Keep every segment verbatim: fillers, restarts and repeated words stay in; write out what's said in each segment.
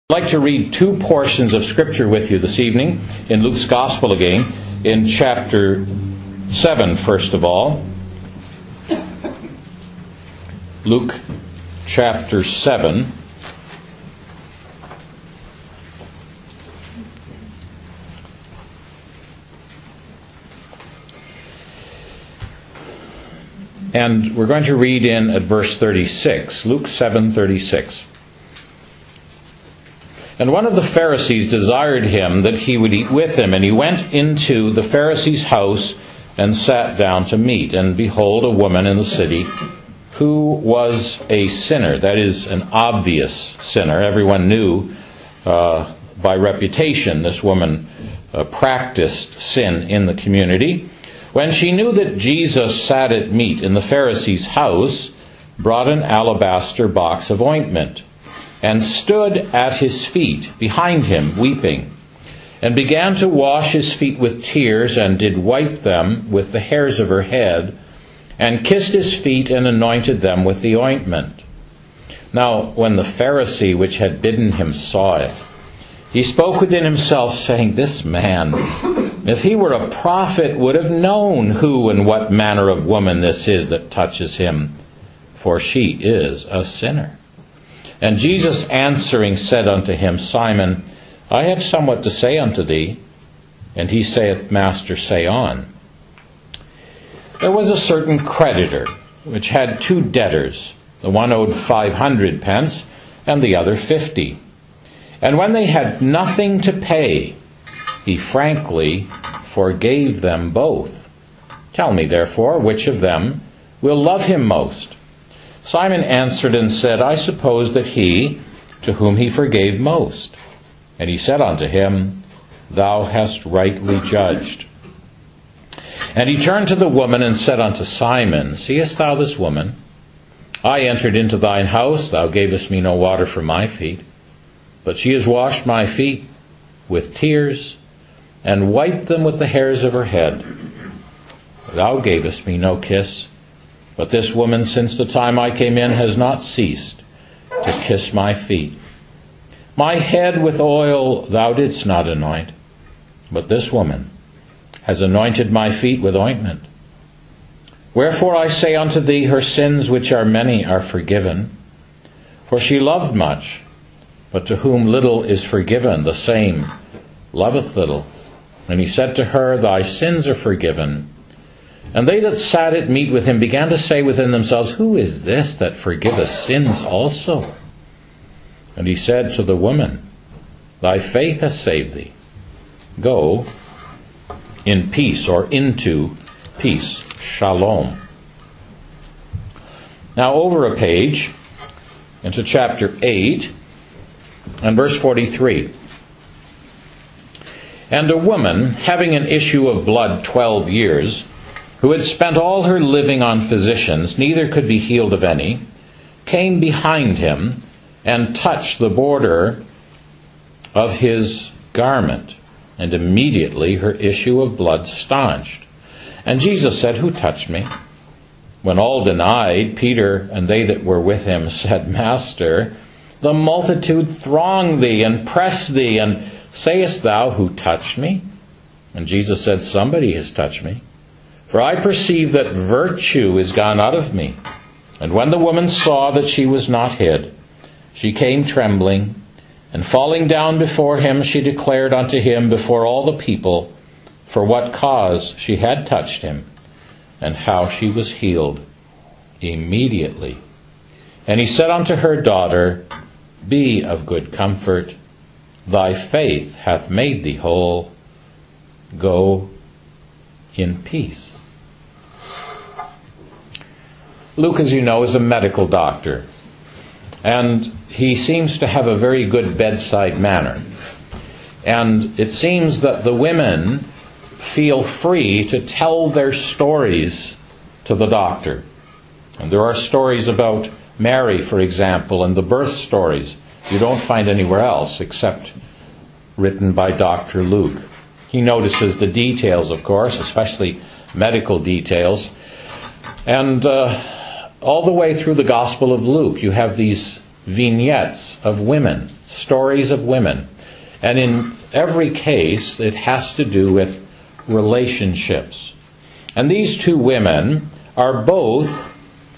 I'd like to read two portions of Scripture with you this evening in Luke's Gospel again, in chapter seven, first of all. Luke chapter seven. And we're going to read in at verse thirty-six, Luke seven thirty-six. And one of the Pharisees desired him that he would eat with him. And he went into the Pharisee's house and sat down to meat. And behold, a woman in the city who was a sinner, that is, an obvious sinner. Everyone knew uh, by reputation this woman uh, practiced sin in the community. When she knew that Jesus sat at meat in the Pharisee's house, brought an alabaster box of ointment, and stood at his feet behind him, weeping, and began to wash his feet with tears, and did wipe them with the hairs of her head, and kissed his feet, and anointed them with the ointment. Now, when the Pharisee which had bidden him saw it, he spoke within himself, saying, This man, if he were a prophet, would have known who and what manner of woman this is that touches him, for she is a sinner. And Jesus answering said unto him, Simon, I have somewhat to say unto thee. And he saith, Master, say on. There was a certain creditor, which had two debtors. The one owed five hundred pence, and the other fifty. And when they had nothing to pay, he frankly forgave them both. Tell me, therefore, which of them will love him most? Simon answered and said, I suppose that he, to whom he forgave most. And he said unto him, Thou hast rightly judged. And he turned to the woman and said unto Simon, Seest thou this woman? I entered into thine house, thou gavest me no water for my feet, but she has washed my feet with tears, and wiped them with the hairs of her head. Thou gavest me no kiss, but this woman, since the time I came in, has not ceased to kiss my feet. My head with oil thou didst not anoint, but this woman has anointed my feet with ointment. Wherefore I say unto thee, her sins, which are many, are forgiven. For she loved much, but to whom little is forgiven, the same loveth little. And he said to her, Thy sins are forgiven. And they that sat at meat with him began to say within themselves, Who is this that forgiveth sins also? And he said to the woman, Thy faith hath saved thee. Go in peace, or into peace. Shalom. Now over a page, into chapter eight, and verse forty-three. And a woman, having an issue of blood twelve years, who had spent all her living on physicians, neither could be healed of any, came behind him and touched the border of his garment. And immediately her issue of blood staunched. And Jesus said, Who touched me? When all denied, Peter and they that were with him said, Master, the multitude throng thee and press thee, and sayest thou, Who touched me? And Jesus said, Somebody has touched me. For I perceive that virtue is gone out of me. And when the woman saw that she was not hid, she came trembling, and falling down before him, she declared unto him before all the people for what cause she had touched him, and how she was healed immediately. And he said unto her, Daughter, be of good comfort. Thy faith hath made thee whole. Go in peace. Luke, as you know, is a medical doctor, and he seems to have a very good bedside manner. And it seems that the women feel free to tell their stories to the doctor. And there are stories about Mary, for example, and the birth stories you don't find anywhere else except written by Doctor Luke. He notices the details, of course, especially medical details. And uh, all the way through the Gospel of Luke, you have these vignettes of women stories of women. And in every case, it has to do with relationships. And these two women are both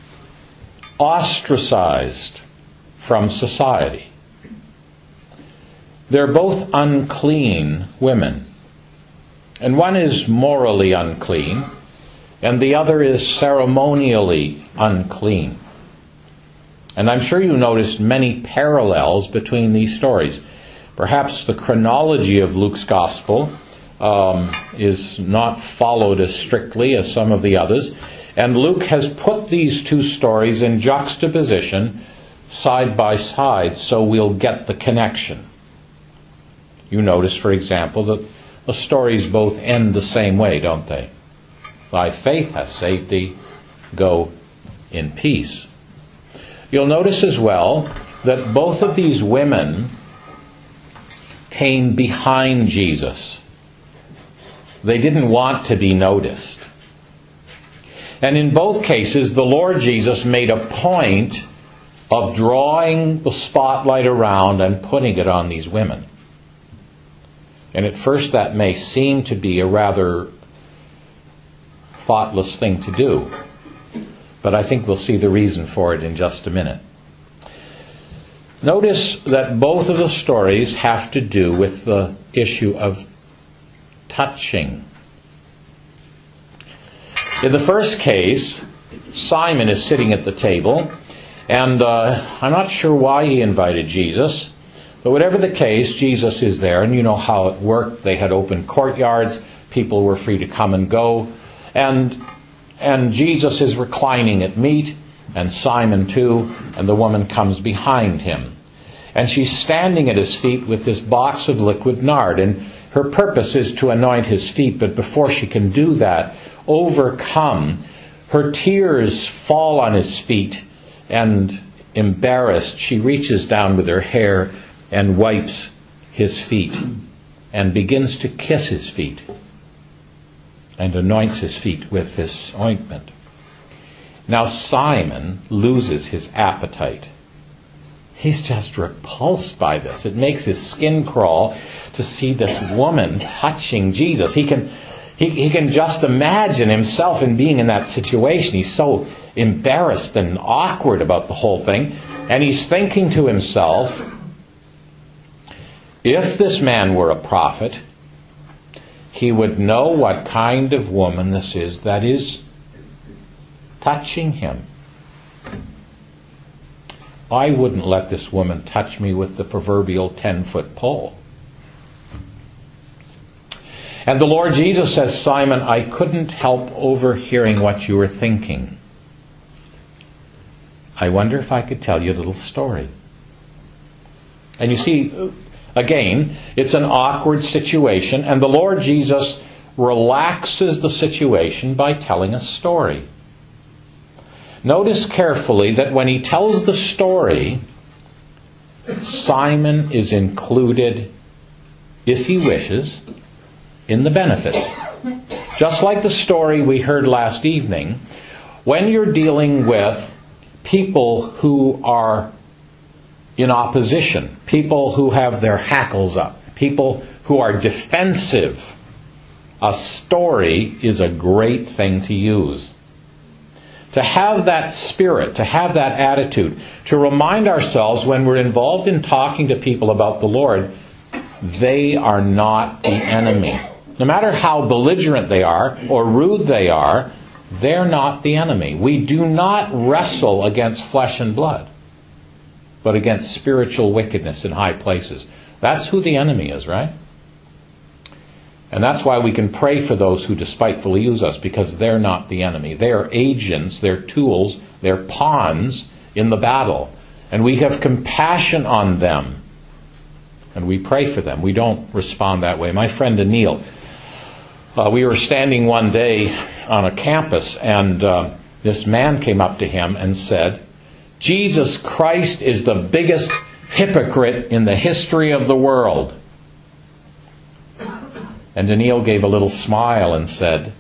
ostracized from society. They're both unclean women. And one is morally unclean, and the other is ceremonially unclean. And I'm sure you noticed many parallels between these stories. Perhaps the chronology of Luke's Gospel um, is not followed as strictly as some of the others. And Luke has put these two stories in juxtaposition, side by side, so we'll get the connection. You notice, for example, that the stories both end the same way, don't they? Thy faith has saved thee, go in peace. You'll notice as well that both of these women came behind Jesus. They didn't want to be noticed. And in both cases, the Lord Jesus made a point of drawing the spotlight around and putting it on these women. And at first that may seem to be a rather thoughtless thing to do. But I think we'll see the reason for it in just a minute. Notice that both of the stories have to do with the issue of touching. In the first case, Simon is sitting at the table, and uh, I'm not sure why he invited Jesus, but whatever the case, Jesus is there, and you know how it worked. They had open courtyards, people were free to come and go, and and Jesus is reclining at meat, and Simon too, and the woman comes behind him. And she's standing at his feet with this box of liquid nard, and her purpose is to anoint his feet, but before she can do that, overcome, her tears fall on his feet, and embarrassed, she reaches down with her hair and wipes his feet, and begins to kiss his feet, and anoints his feet with this ointment. Now Simon loses his appetite. He's just repulsed by this. It makes his skin crawl to see this woman touching Jesus. He can, he, he can just imagine himself in being in that situation. He's so embarrassed and awkward about the whole thing. And he's thinking to himself, if this man were a prophet, he would know what kind of woman this is that is touching him. I wouldn't let this woman touch me with the proverbial ten-foot pole. And the Lord Jesus says, Simon, I couldn't help overhearing what you were thinking. I wonder if I could tell you a little story. And you see, again, it's an awkward situation, and the Lord Jesus relaxes the situation by telling a story. Notice carefully that when he tells the story, Simon is included, if he wishes, in the benefits. Just like the story we heard last evening, when you're dealing with people who are in opposition, people who have their hackles up, people who are defensive, a story is a great thing to use. To have that spirit, to have that attitude, to remind ourselves when we're involved in talking to people about the Lord, they are not the enemy. No matter how belligerent they are or rude they are, they're not the enemy. We do not wrestle against flesh and blood, but against spiritual wickedness in high places. That's who the enemy is, right? And that's why we can pray for those who despitefully use us, because they're not the enemy. They are agents, they're tools, they're pawns in the battle. And we have compassion on them. And we pray for them. We don't respond that way. My friend Anil, uh, we were standing one day on a campus, and uh, this man came up to him and said, Jesus Christ is the biggest hypocrite in the history of the world. And Anil gave a little smile and said,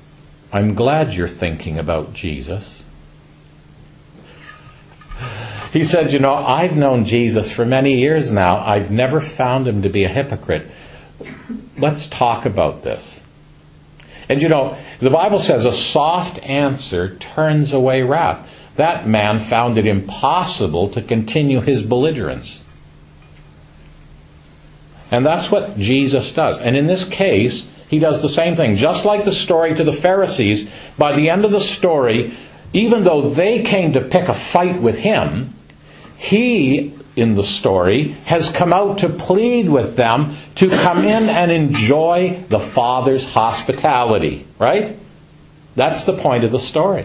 I'm glad you're thinking about Jesus. He said, you know, I've known Jesus for many years now. I've never found him to be a hypocrite. Let's talk about this. And you know, the Bible says a soft answer turns away wrath. That man found it impossible to continue his belligerence. And that's what Jesus does. And in this case, he does the same thing. Just like the story to the Pharisees, by the end of the story, even though they came to pick a fight with him, he, in the story, has come out to plead with them to come in and enjoy the Father's hospitality. Right? That's the point of the story.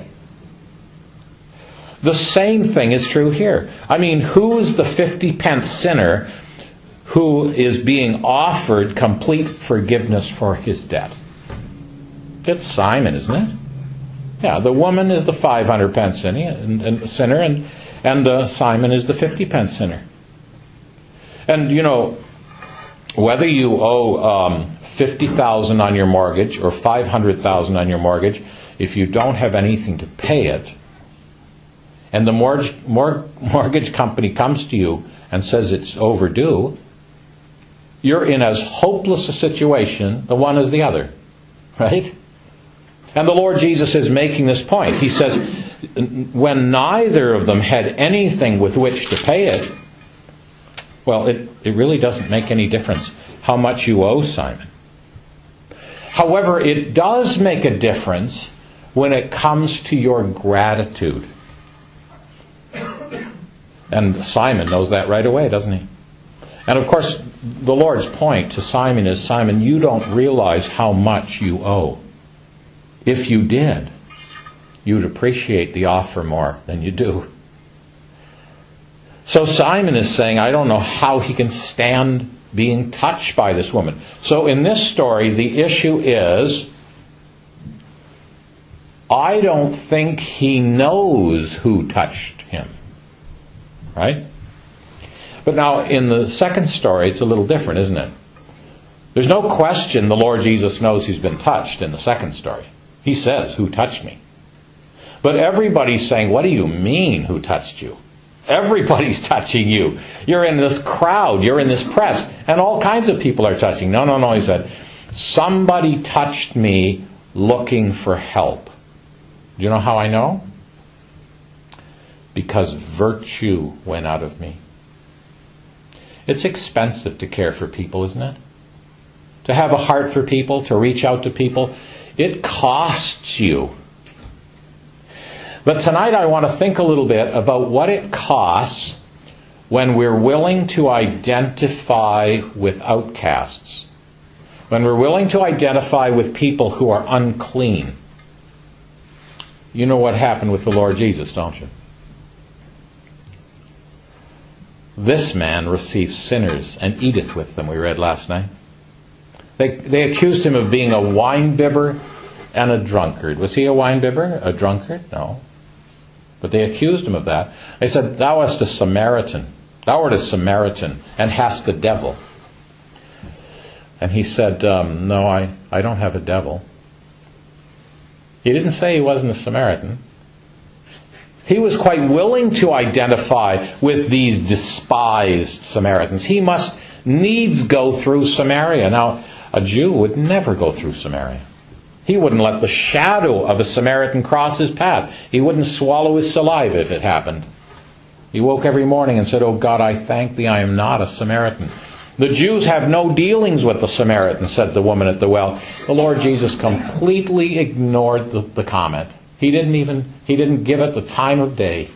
The same thing is true here. I mean, who's the fifty pence sinner who is being offered complete forgiveness for his debt? It's Simon, isn't it? Yeah, the woman is the five hundred pence sinner, and, and, sinner, and, and uh, Simon is the fifty pence sinner. And, you know, whether you owe um, fifty thousand dollars on your mortgage or five hundred thousand dollars on your mortgage, if you don't have anything to pay it, and the mortgage, mortgage company comes to you and says it's overdue, you're in as hopeless a situation, the one as the other. Right? And the Lord Jesus is making this point. He says, when neither of them had anything with which to pay it, well, it, it really doesn't make any difference how much you owe Simon. However, it does make a difference when it comes to your gratitude. And Simon knows that right away, doesn't he? And of course, the Lord's point to Simon is, Simon, you don't realize how much you owe. If you did, you'd appreciate the offer more than you do. So Simon is saying, I don't know how he can stand being touched by this woman. So in this story, the issue is, I don't think he knows who touched him. Right? But now, in the second story, it's a little different, isn't it? There's no question the Lord Jesus knows he's been touched in the second story. He says, who touched me? But everybody's saying, what do you mean, who touched you? Everybody's touching you. You're in this crowd. You're in this press. And all kinds of people are touching. No, no, no, he said, somebody touched me looking for help. Do you know how I know? Because virtue went out of me. It's expensive to care for people, isn't it? To have a heart for people, to reach out to people. It costs you. But tonight I want to think a little bit about what it costs when we're willing to identify with outcasts. When we're willing to identify with people who are unclean. You know what happened with the Lord Jesus, don't you? This man receives sinners and eateth with them, we read last night. They, they accused him of being a wine-bibber and a drunkard. Was he a wine-bibber? A drunkard? No. But they accused him of that. They said, thou art a Samaritan. Thou art a Samaritan and hast the devil. And he said, um, no, I, I don't have a devil. He didn't say he wasn't a Samaritan. He was quite willing to identify with these despised Samaritans. He must needs go through Samaria. Now, a Jew would never go through Samaria. He wouldn't let the shadow of a Samaritan cross his path. He wouldn't swallow his saliva if it happened. He woke every morning and said, oh God, I thank thee I am not a Samaritan. The Jews have no dealings with the Samaritans, said the woman at the well. The Lord Jesus completely ignored the, the comment. He didn't even, he didn't give it the time of day.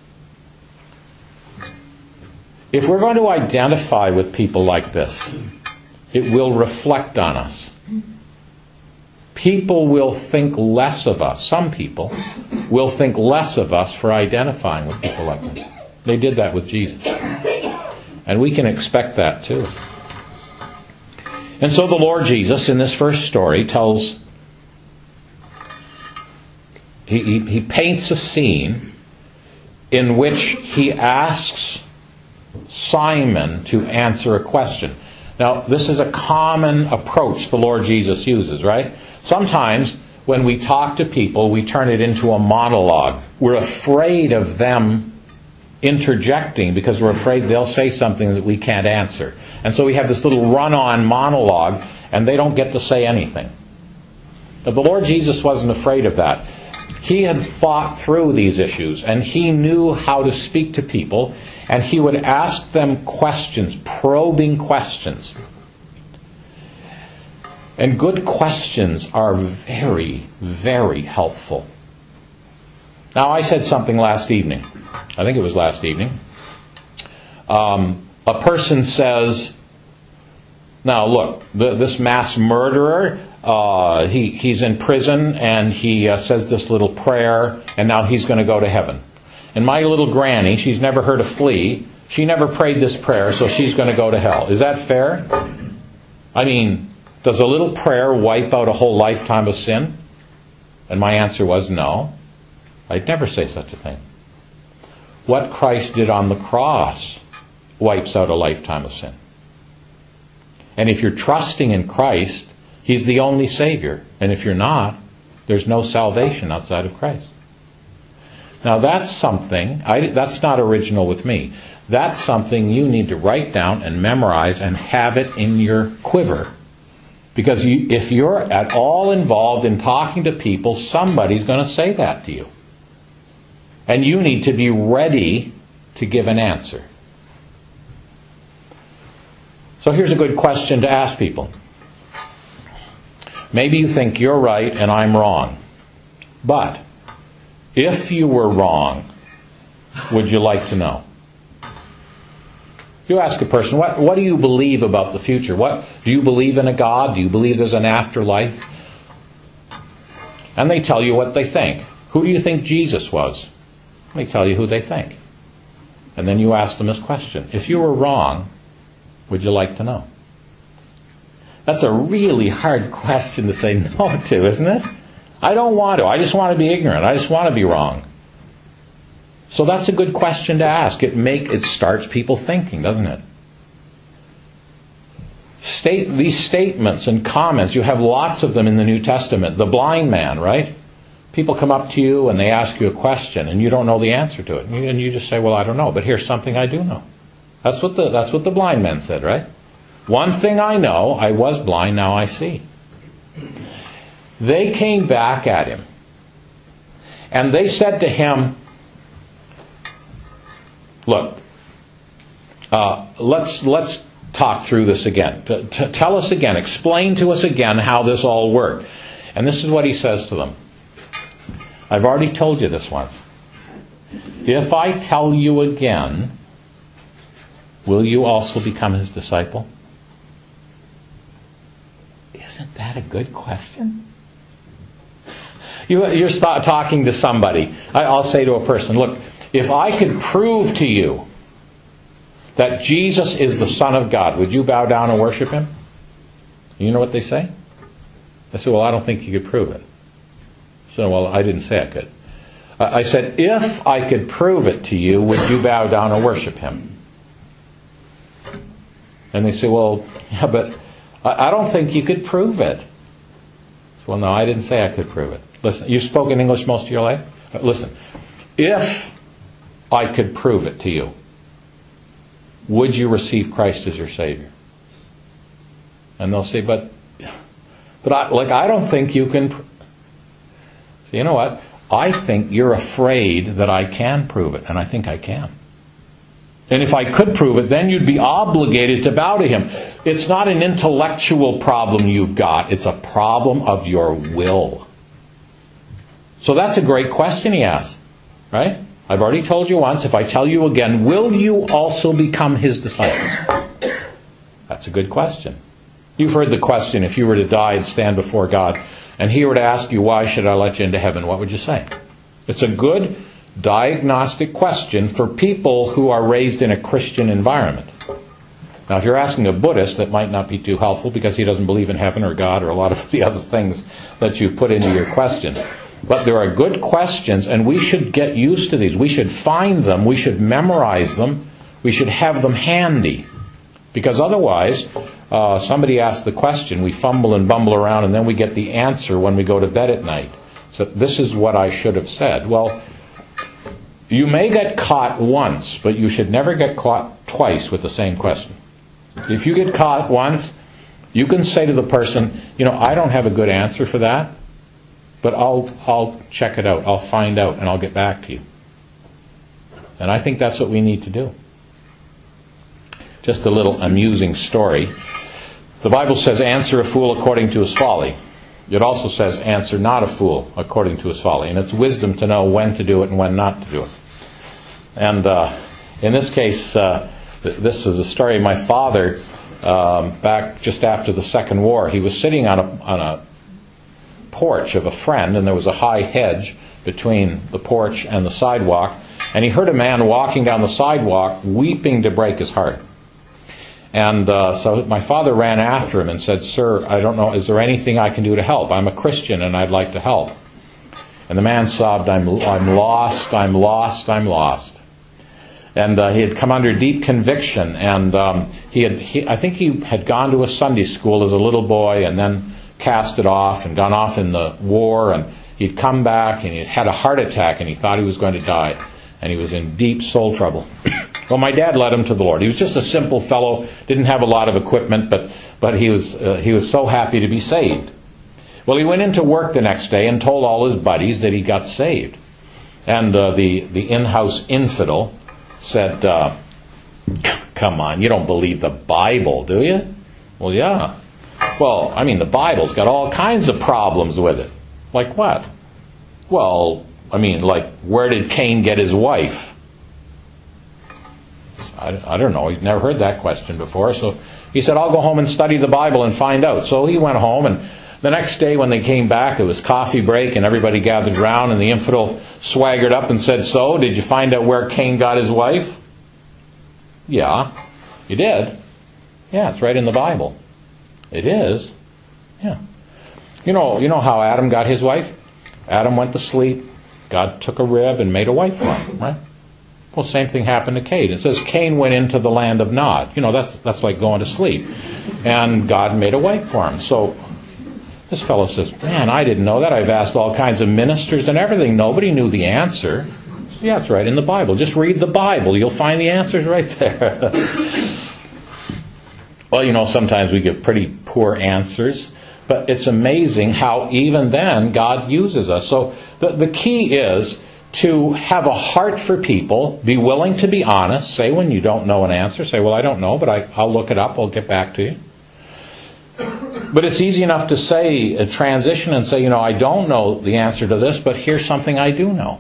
If we're going to identify with people like this, it will reflect on us. People will think less of us. Some people will think less of us for identifying with people like this. They did that with Jesus. And we can expect that too. And so the Lord Jesus, in this first story, tells... He, he, he paints a scene in which he asks Simon to answer a question. Now, this is a common approach the Lord Jesus uses, right? Sometimes when we talk to people, we turn it into a monologue. We're afraid of them interjecting because we're afraid they'll say something that we can't answer. And so we have this little run-on monologue, and they don't get to say anything. But the Lord Jesus wasn't afraid of that. He had fought through these issues, and he knew how to speak to people, and he would ask them questions, probing questions. And good questions are very, very helpful. Now, I said something last evening. I think it was last evening. Um, a person says, now look, the, this mass murderer, uh, he, he's in prison and he uh, says this little prayer and now he's going to go to heaven. And my little granny, she's never heard a flea. She never prayed this prayer, so she's going to go to hell. Is that fair? I mean, does a little prayer wipe out a whole lifetime of sin? And my answer was no. I'd never say such a thing. What Christ did on the cross wipes out a lifetime of sin. And if you're trusting in Christ, He's the only Savior. And if you're not, there's no salvation outside of Christ. Now that's something, I, that's not original with me. That's something you need to write down and memorize and have it in your quiver. Because you, if you're at all involved in talking to people, somebody's going to say that to you. And you need to be ready to give an answer. So here's a good question to ask people. Maybe you think you're right and I'm wrong. But if you were wrong, would you like to know? You ask a person, what, what do you believe about the future? What do you believe in a God? Do you believe there's an afterlife? And they tell you what they think. Who do you think Jesus was? They tell you who they think. And then you ask them this question. If you were wrong, would you like to know? That's a really hard question to say no to, isn't it? I don't want to. I just want to be ignorant. I just want to be wrong. So that's a good question to ask. It make it starts people thinking, doesn't it? State these statements and comments. You have lots of them in the New Testament. The blind man, right? People come up to you and they ask you a question and you don't know the answer to it. And you just say, well, I don't know, but here's something I do know. That's what the, that's what the blind man said, right? One thing I know, I was blind, now I see. They came back at him. And they said to him, look, uh, let's let's talk through this again. T- t- tell us again, explain to us again how this all worked. And this is what he says to them. I've already told you this once. If I tell you again, will you also become his disciple? Isn't that a good question? You, you're st- talking to somebody. I, I'll say to a person, look, if I could prove to you that Jesus is the Son of God, would you bow down and worship Him? You know what they say? I said, well, I don't think you could prove it. So, well, I didn't say I could. I said, if I could prove it to you, would you bow down and worship Him? And they say, well, yeah, but I don't think you could prove it. So, well, no, I didn't say I could prove it. Listen, you've spoken English most of your life? Listen, if I could prove it to you, would you receive Christ as your Savior? And they'll say, but, but I, like, I don't think you can. Pr-. So you know what? I think you're afraid that I can prove it, and I think I can. And if I could prove it, then you'd be obligated to bow to Him. It's not an intellectual problem you've got. It's a problem of your will. So that's a great question he asked, right? I've already told you once. If I tell you again, will you also become His disciple? That's a good question. You've heard the question, if you were to die and stand before God, and He were to ask you, why should I let you into heaven? What would you say? It's a good diagnostic question for people who are raised in a Christian environment. Now, if you're asking a Buddhist, that might not be too helpful because he doesn't believe in heaven or God or a lot of the other things that you've put into your question. But there are good questions, and we should get used to these. We should find them. We should memorize them. We should have them handy. Because otherwise, uh, somebody asks the question, we fumble and bumble around, and then we get the answer when we go to bed at night. So this is what I should have said. Well, You may get caught once, but you should never get caught twice with the same question. If you get caught once, you can say to the person, you know, I don't have a good answer for that, but I'll I'll check it out. I'll find out, and I'll get back to you. And I think that's what we need to do. Just a little amusing story. The Bible says, answer a fool according to his folly. It also says, answer not a fool according to his folly. And it's wisdom to know when to do it and when not to do it. And uh, in this case, uh, th- this is a story of my father um, back just after the Second War. He was sitting on a, on a porch of a friend, and there was a high hedge between the porch and the sidewalk. And he heard a man walking down the sidewalk, weeping to break his heart. And uh, so my father ran after him and said, "Sir, I don't know, is there anything I can do to help? I'm a Christian and I'd like to help." And the man sobbed, I'm, I'm lost, I'm lost, I'm lost. And uh, he had come under deep conviction, and um, he had, he, I think he had gone to a Sunday school as a little boy and then cast it off and gone off in the war, and he'd come back and he had a heart attack and he thought he was going to die, and he was in deep soul trouble. Well, my dad led him to the Lord. He was just a simple fellow, didn't have a lot of equipment, but but he was uh, he was so happy to be saved. Well, he went into work the next day and told all his buddies that he got saved. And uh, the, the in-house infidel said, uh, "Come on, you don't believe the Bible, do you?" Well, yeah. Well, I mean, the Bible's got all kinds of problems with it. Like what? Well, I mean, like, where did Cain get his wife? I, I don't know. He's never heard that question before. So he said, "I'll go home and study the Bible and find out." So he went home, and the next day when they came back, it was coffee break, and everybody gathered around, and the infidel swaggered up and said, "So, did you find out where Cain got his wife?" "Yeah." "You did?" "Yeah, it's right in the Bible." "It is?" "Yeah." You know, you know how Adam got his wife? Adam went to sleep. God took a rib and made a wife for him, right? Well, same thing happened to Cain. It says Cain went into the land of Nod. You know, that's that's like going to sleep. And God made a wife for him. So this fellow says, "Man, I didn't know that. I've asked all kinds of ministers and everything. Nobody knew the answer." "Yeah, it's right in the Bible. Just read the Bible. You'll find the answers right there." Well, you know, sometimes we give pretty poor answers. But it's amazing how even then God uses us. So the, the key is to have a heart for people, be willing to be honest, say when you don't know an answer, say, "Well, I don't know, but I, I'll look it up, I'll get back to you." But it's easy enough to say, a transition and say, you know, I don't know the answer to this, but here's something I do know.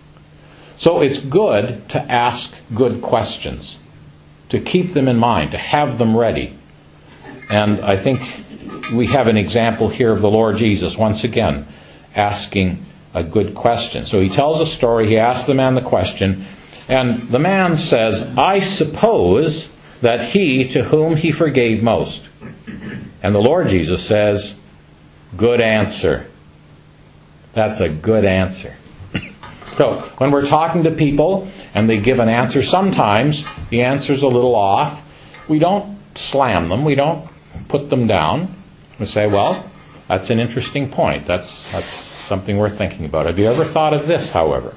So it's good to ask good questions, to keep them in mind, to have them ready. And I think we have an example here of the Lord Jesus, once again, asking a good question. So he tells a story, he asks the man the question, and the man says, "I suppose that he to whom he forgave most." And the Lord Jesus says, "Good answer." That's a good answer. So when we're talking to people and they give an answer, sometimes the answer's a little off. We don't slam them, we don't put them down. We say, "Well, that's an interesting point. That's that's something worth thinking about. Have you ever thought of this, however?"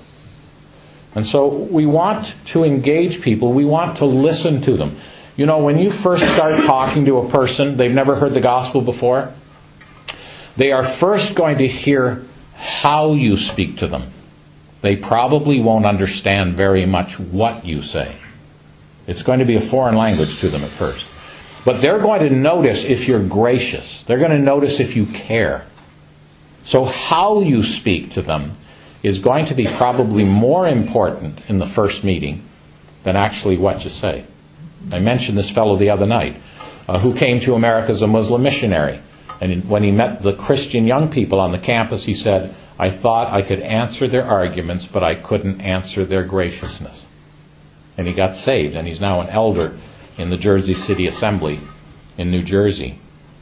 And so we want to engage people. We want to listen to them. You know, when you first start talking to a person, they've never heard the gospel before, they are first going to hear how you speak to them. They probably won't understand very much what you say. It's going to be a foreign language to them at first. But they're going to notice if you're gracious. They're going to notice if you care. So how you speak to them is going to be probably more important in the first meeting than actually what you say. I mentioned this fellow the other night uh, who came to America as a Muslim missionary. And when he met the Christian young people on the campus, he said, "I thought I could answer their arguments, but I couldn't answer their graciousness." And he got saved, and he's now an elder in the Jersey City Assembly in New Jersey.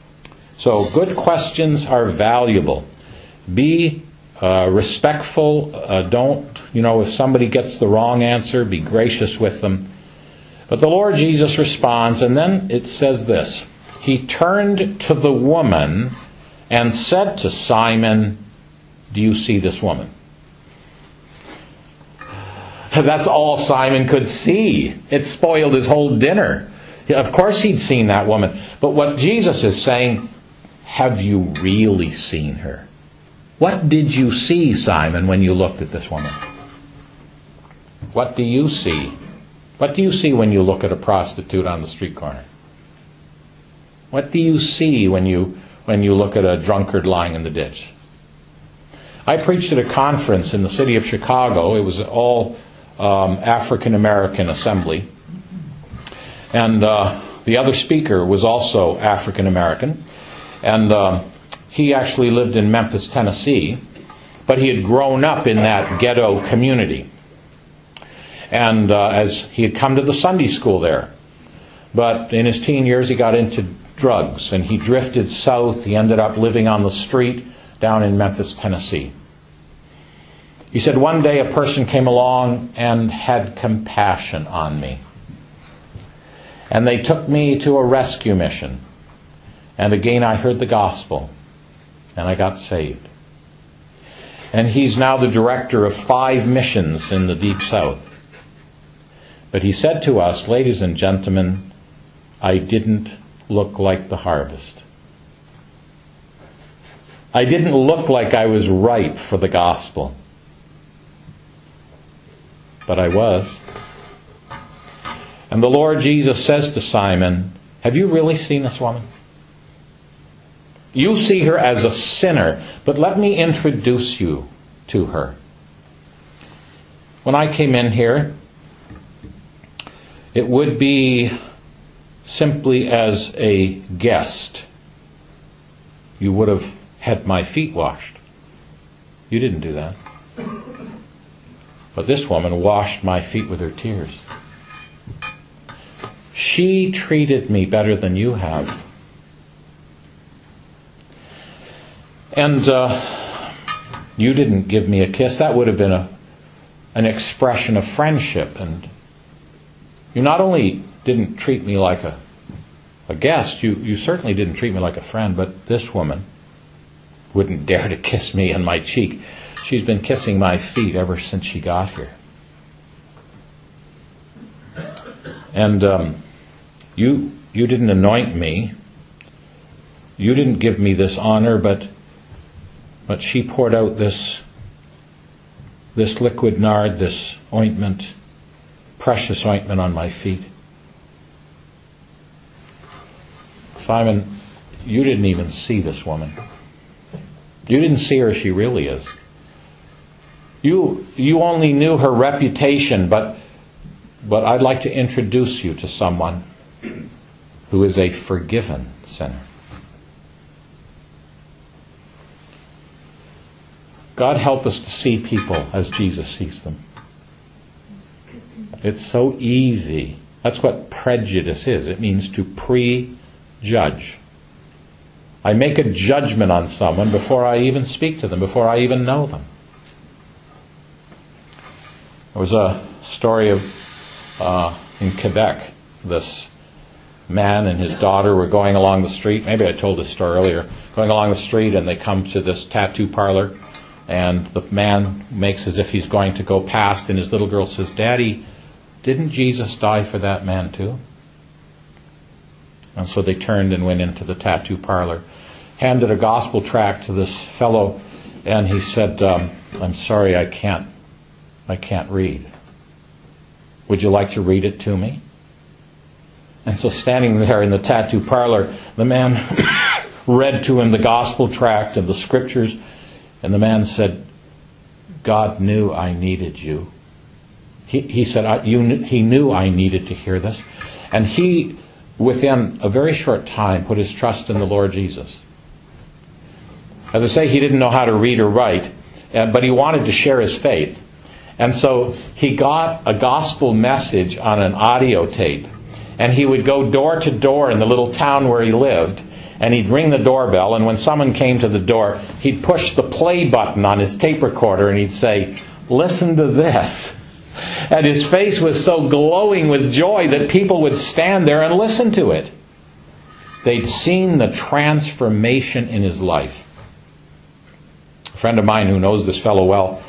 So good questions are valuable. Be uh, respectful. Uh, don't, you know, if somebody gets the wrong answer, be gracious with them. But the Lord Jesus responds, and then it says this: "He turned to the woman and said to Simon, 'Do you see this woman?'" That's all Simon could see. It spoiled his whole dinner. Of course he'd seen that woman. But what Jesus is saying, have you really seen her? What did you see, Simon, when you looked at this woman? What do you see? What do you see when you look at a prostitute on the street corner? What do you see when you when you look at a drunkard lying in the ditch? I preached at a conference in the city of Chicago. It was an all um, African American assembly. And uh, the other speaker was also African American. And uh, he actually lived in Memphis, Tennessee. But he had grown up in that ghetto community. And uh, as he had come to the Sunday school there. But in his teen years he got into drugs. And he drifted south. He ended up living on the street down in Memphis, Tennessee. He said, one day a person came along and had compassion on me. And they took me to a rescue mission. And again I heard the gospel. And I got saved. And he's now the director of five missions in the Deep South. But he said to us, ladies and gentlemen, I didn't look like the harvest. I didn't look like I was ripe for the gospel. But I was. And the Lord Jesus says to Simon, have you really seen this woman? You see her as a sinner, but let me introduce you to her. When I came in here, it would be simply as a guest. You would have had my feet washed. You didn't do that. But this woman washed my feet with her tears. She treated me better than you have. And uh, you didn't give me a kiss. That would have been a, an expression of friendship. And you not only didn't treat me like a, a guest, you, you certainly didn't treat me like a friend, but this woman wouldn't dare to kiss me on my cheek. She's been kissing my feet ever since she got here. And um, you you didn't anoint me. You didn't give me this honor, but but she poured out this this liquid nard, this ointment, precious ointment on my feet. Simon, you didn't even see this woman. You didn't see her as she really is. You you only knew her reputation, but but I'd like to introduce you to someone who is a forgiven sinner. God help us to see people as Jesus sees them. It's so easy. That's what prejudice is. It means to prejudge. I make a judgment on someone before I even speak to them, before I even know them. There was a story of uh, in Quebec. This man and his daughter were going along the street. Maybe I told this story earlier. Going along the street, and they come to this tattoo parlor, and the man makes as if he's going to go past, and his little girl says, "Daddy, didn't Jesus die for that man too?" And so they turned and went into the tattoo parlor, handed a gospel tract to this fellow, and he said, um, "I'm sorry, I can't, I can't read. Would you like to read it to me?" And so standing there in the tattoo parlor, the man read to him the gospel tract and the scriptures, and the man said, "God knew I needed you." He, he said, I, you knew, he knew I needed to hear this. And he, within a very short time, put his trust in the Lord Jesus. As I say, he didn't know how to read or write, uh, but he wanted to share his faith. And so he got a gospel message on an audio tape, and he would go door to door in the little town where he lived, and he'd ring the doorbell, and when someone came to the door, he'd push the play button on his tape recorder, and he'd say, "Listen to this." And his face was so glowing with joy that people would stand there and listen to it. They'd seen the transformation in his life. A friend of mine who knows this fellow well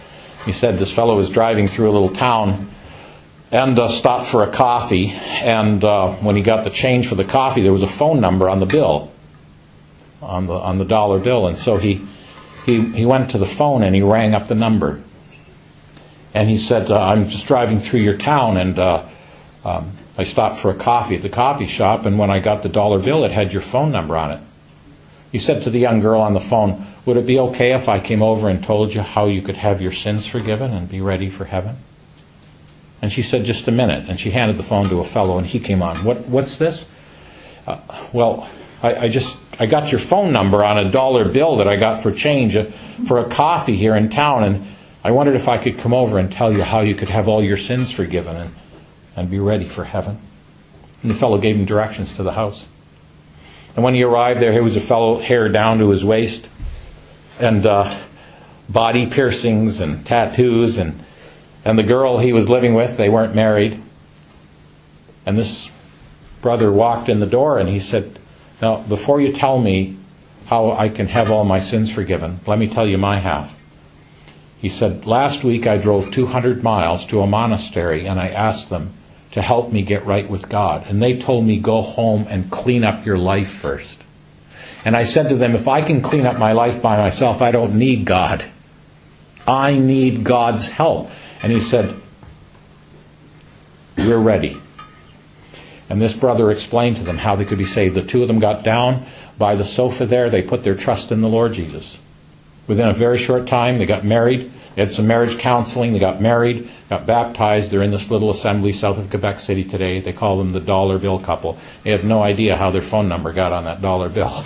He said this fellow was driving through a little town and uh, stopped for a coffee. And uh, when he got the change for the coffee, there was a phone number on the bill, on the on the dollar bill. And so he he he went to the phone and he rang up the number. And he said, uh, "I'm just driving through your town, and uh, um, I stopped for a coffee at the coffee shop. And when I got the dollar bill, it had your phone number on it." He said to the young girl on the phone, "Would it be okay if I came over and told you how you could have your sins forgiven and be ready for heaven?" And she said, "Just a minute." And she handed the phone to a fellow, and he came on. What, what's this? Uh, well, I, I just, I got your phone number on a dollar bill that I got for change uh, for a coffee here in town, and I wondered if I could come over and tell you how you could have all your sins forgiven and, and be ready for heaven. And the fellow gave him directions to the house. And when he arrived there, here was a fellow, hair down to his waist, and uh, body piercings and tattoos, and and the girl he was living with, they weren't married. And this brother walked in the door and he said, "Now, before you tell me how I can have all my sins forgiven, let me tell you my half." He said, "Last week I drove two hundred miles to a monastery and I asked them to help me get right with God. And they told me, go home and clean up your life first. And I said to them, if I can clean up my life by myself, I don't need God. I need God's help." And he said, "We're ready." And this brother explained to them how they could be saved. The two of them got down by the sofa there. They put their trust in the Lord Jesus. Within a very short time, they got married. They had some marriage counseling. They got married, got baptized. They're in this little assembly south of Quebec City today. They call them the dollar bill couple. They have no idea how their phone number got on that dollar bill.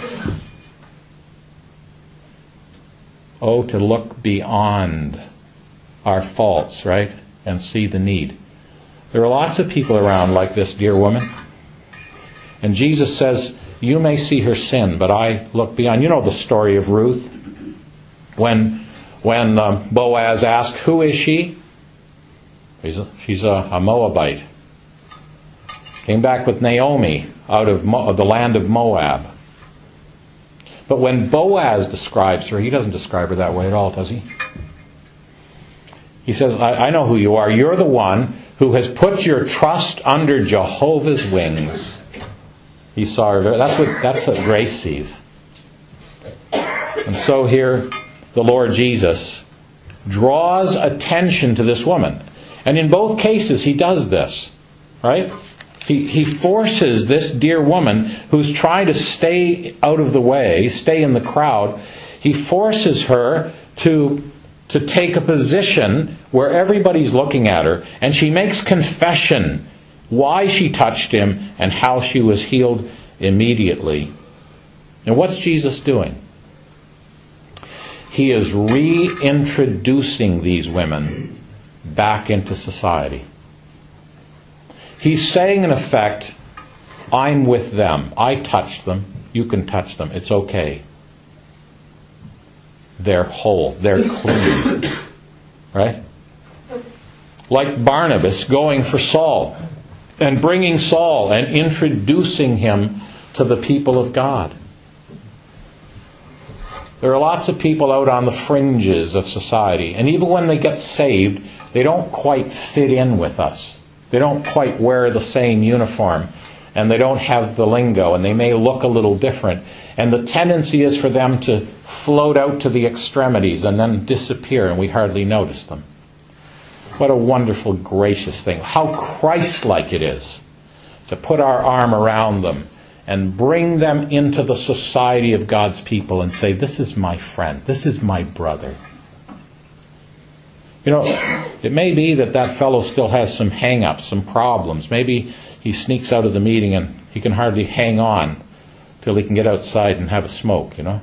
Oh, to look beyond our faults, right? And see the need. There are lots of people around like this dear woman. And Jesus says, you may see her sin, but I look beyond. You know the story of Ruth. When when um, Boaz asked, who is she? She's a, she's a, a Moabite. Came back with Naomi out of, Mo, of the land of Moab. But when Boaz describes her, he doesn't describe her that way at all, does he? He says, I, I know who you are. You're the one who has put your trust under Jehovah's wings. He saw her. That's what, that's what grace sees. And so here, the Lord Jesus draws attention to this woman. And in both cases, he does this. Right? He, he forces this dear woman who's trying to stay out of the way, stay in the crowd, he forces her to to take a position where everybody's looking at her, and she makes confession why she touched him and how she was healed immediately. And what's Jesus doing? He is reintroducing these women back into society. He's saying, in effect, I'm with them. I touched them. You can touch them. It's okay. They're whole. They're clean. Right? Like Barnabas going for Saul and bringing Saul and introducing him to the people of God. There are lots of people out on the fringes of society, and even when they get saved, they don't quite fit in with us. They don't quite wear the same uniform, and they don't have the lingo, and they may look a little different. And the tendency is for them to float out to the extremities and then disappear, and we hardly notice them. What a wonderful, gracious thing. How Christ-like it is to put our arm around them and bring them into the society of God's people and say, this is my friend, this is my brother. You know, it may be that that fellow still has some hang-ups, some problems. Maybe he sneaks out of the meeting and he can hardly hang on till he can get outside and have a smoke, you know.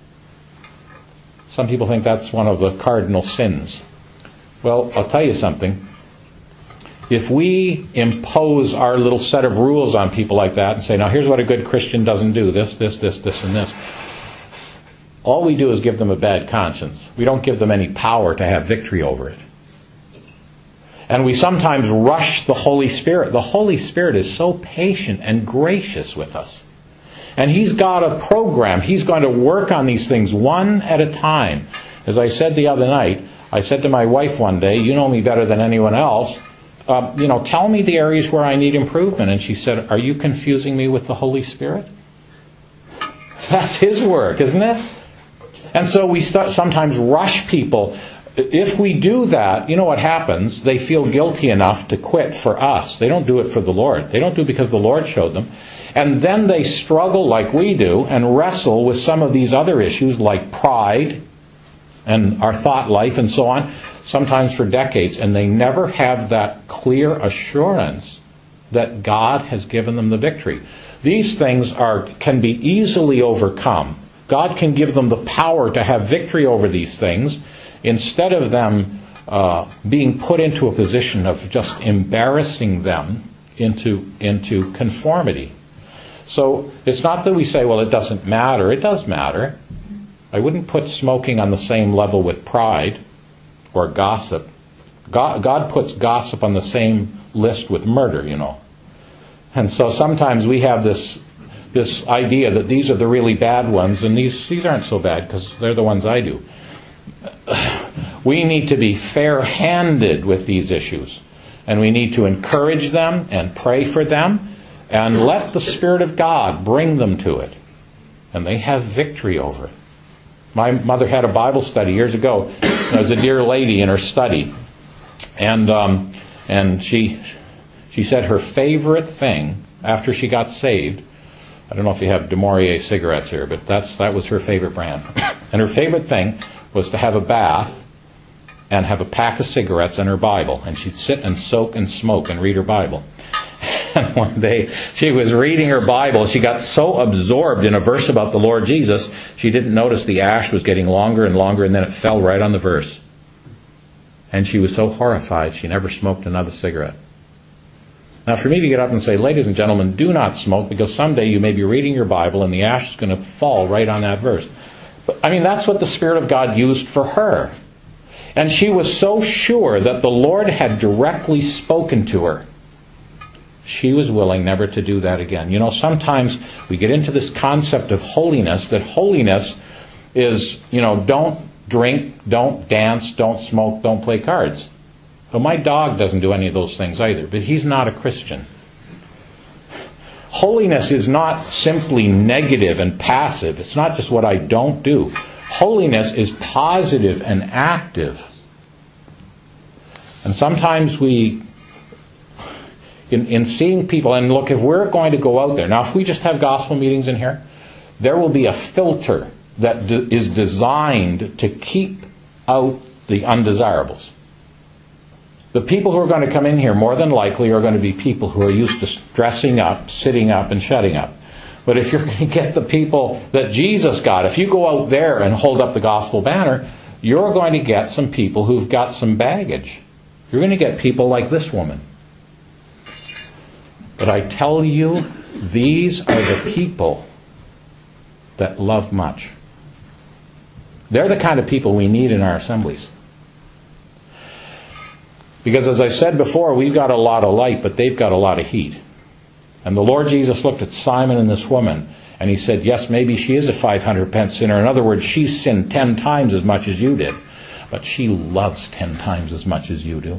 Some people think that's one of the cardinal sins. Well, I'll tell you something. If we impose our little set of rules on people like that and say, now here's what a good Christian doesn't do, this, this, this, this, and this, all we do is give them a bad conscience. We don't give them any power to have victory over it. And we sometimes rush the Holy Spirit. The Holy Spirit is so patient and gracious with us. And He's got a program. He's going to work on these things one at a time. As I said the other night, I said to my wife one day, you know me better than anyone else, uh, you know, tell me the areas where I need improvement. And she said, are you confusing me with the Holy Spirit? That's His work, isn't it? And so we start, sometimes rush people. If we do that, you know what happens? They feel guilty enough to quit for us. They don't do it for the Lord. They don't do it because the Lord showed them. And then they struggle like we do and wrestle with some of these other issues like pride and our thought life and so on, sometimes for decades. And they never have that clear assurance that God has given them the victory. These things are can be easily overcome. God can give them the power to have victory over these things instead of them uh, being put into a position of just embarrassing them into, into conformity. So it's not that we say, well, it doesn't matter. It does matter. I wouldn't put smoking on the same level with pride or gossip. God, God puts gossip on the same list with murder, you know. And so sometimes we have this this idea that these are the really bad ones, and these, these aren't so bad because they're the ones I do. We need to be fair-handed with these issues, and we need to encourage them and pray for them and let the Spirit of God bring them to it, and they have victory over it. My mother had a Bible study years ago. There was a dear lady in her study, and um, and she she said her favorite thing after she got saved, I don't know if you have De Maurier cigarettes here, but that's that was her favorite brand. And her favorite thing was to have a bath and have a pack of cigarettes and her Bible. And she'd sit and soak and smoke and read her Bible. And one day she was reading her Bible. She got so absorbed in a verse about the Lord Jesus, she didn't notice the ash was getting longer and longer, and then it fell right on the verse. And she was so horrified she never smoked another cigarette. Now, for me to get up and say, ladies and gentlemen, do not smoke, because someday you may be reading your Bible and the ash is going to fall right on that verse. But, I mean, that's what the Spirit of God used for her. And she was so sure that the Lord had directly spoken to her. She was willing never to do that again. You know, sometimes we get into this concept of holiness, that holiness is, you know, don't drink, don't dance, don't smoke, don't play cards. Well, my dog doesn't do any of those things either, but he's not a Christian. Holiness is not simply negative and passive. It's not just what I don't do. Holiness is positive and active. And sometimes we, in, in seeing people, and look, if we're going to go out there, now if we just have gospel meetings in here, there will be a filter that de- is designed to keep out the undesirables. The people who are going to come in here more than likely are going to be people who are used to dressing up, sitting up, and shutting up. But if you're going to get the people that Jesus got, if you go out there and hold up the gospel banner, you're going to get some people who've got some baggage. You're going to get people like this woman. But I tell you, these are the people that love much. They're the kind of people we need in our assemblies. Because as I said before, we've got a lot of light, but they've got a lot of heat. And the Lord Jesus looked at Simon and this woman, and He said, yes, maybe she is a five hundred pence sinner. In other words, she's sinned ten times as much as you did. But she loves ten times as much as you do.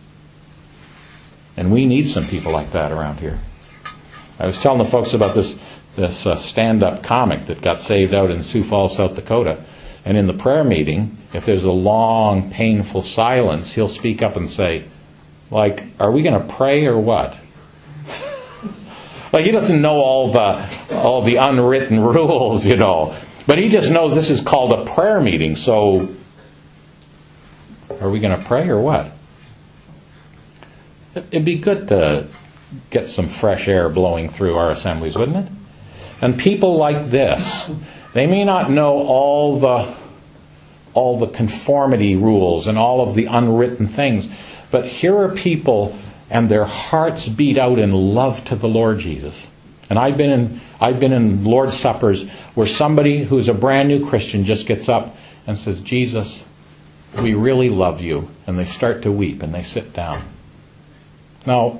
And we need some people like that around here. I was telling the folks about this, this uh, stand-up comic that got saved out in Sioux Falls, South Dakota. And in the prayer meeting, if there's a long, painful silence, he'll speak up and say, like, are we going to pray or what? Like, he doesn't know all the all the unwritten rules, you know. But he just knows this is called a prayer meeting, so are we going to pray or what? It'd be good to get some fresh air blowing through our assemblies, wouldn't it? And people like this, they may not know all the all the conformity rules and all of the unwritten things, but here are people and their hearts beat out in love to the Lord Jesus. And I've been in I've been in Lord's Suppers where somebody who's a brand new Christian just gets up and says, Jesus, we really love you. And they start to weep and they sit down. Now,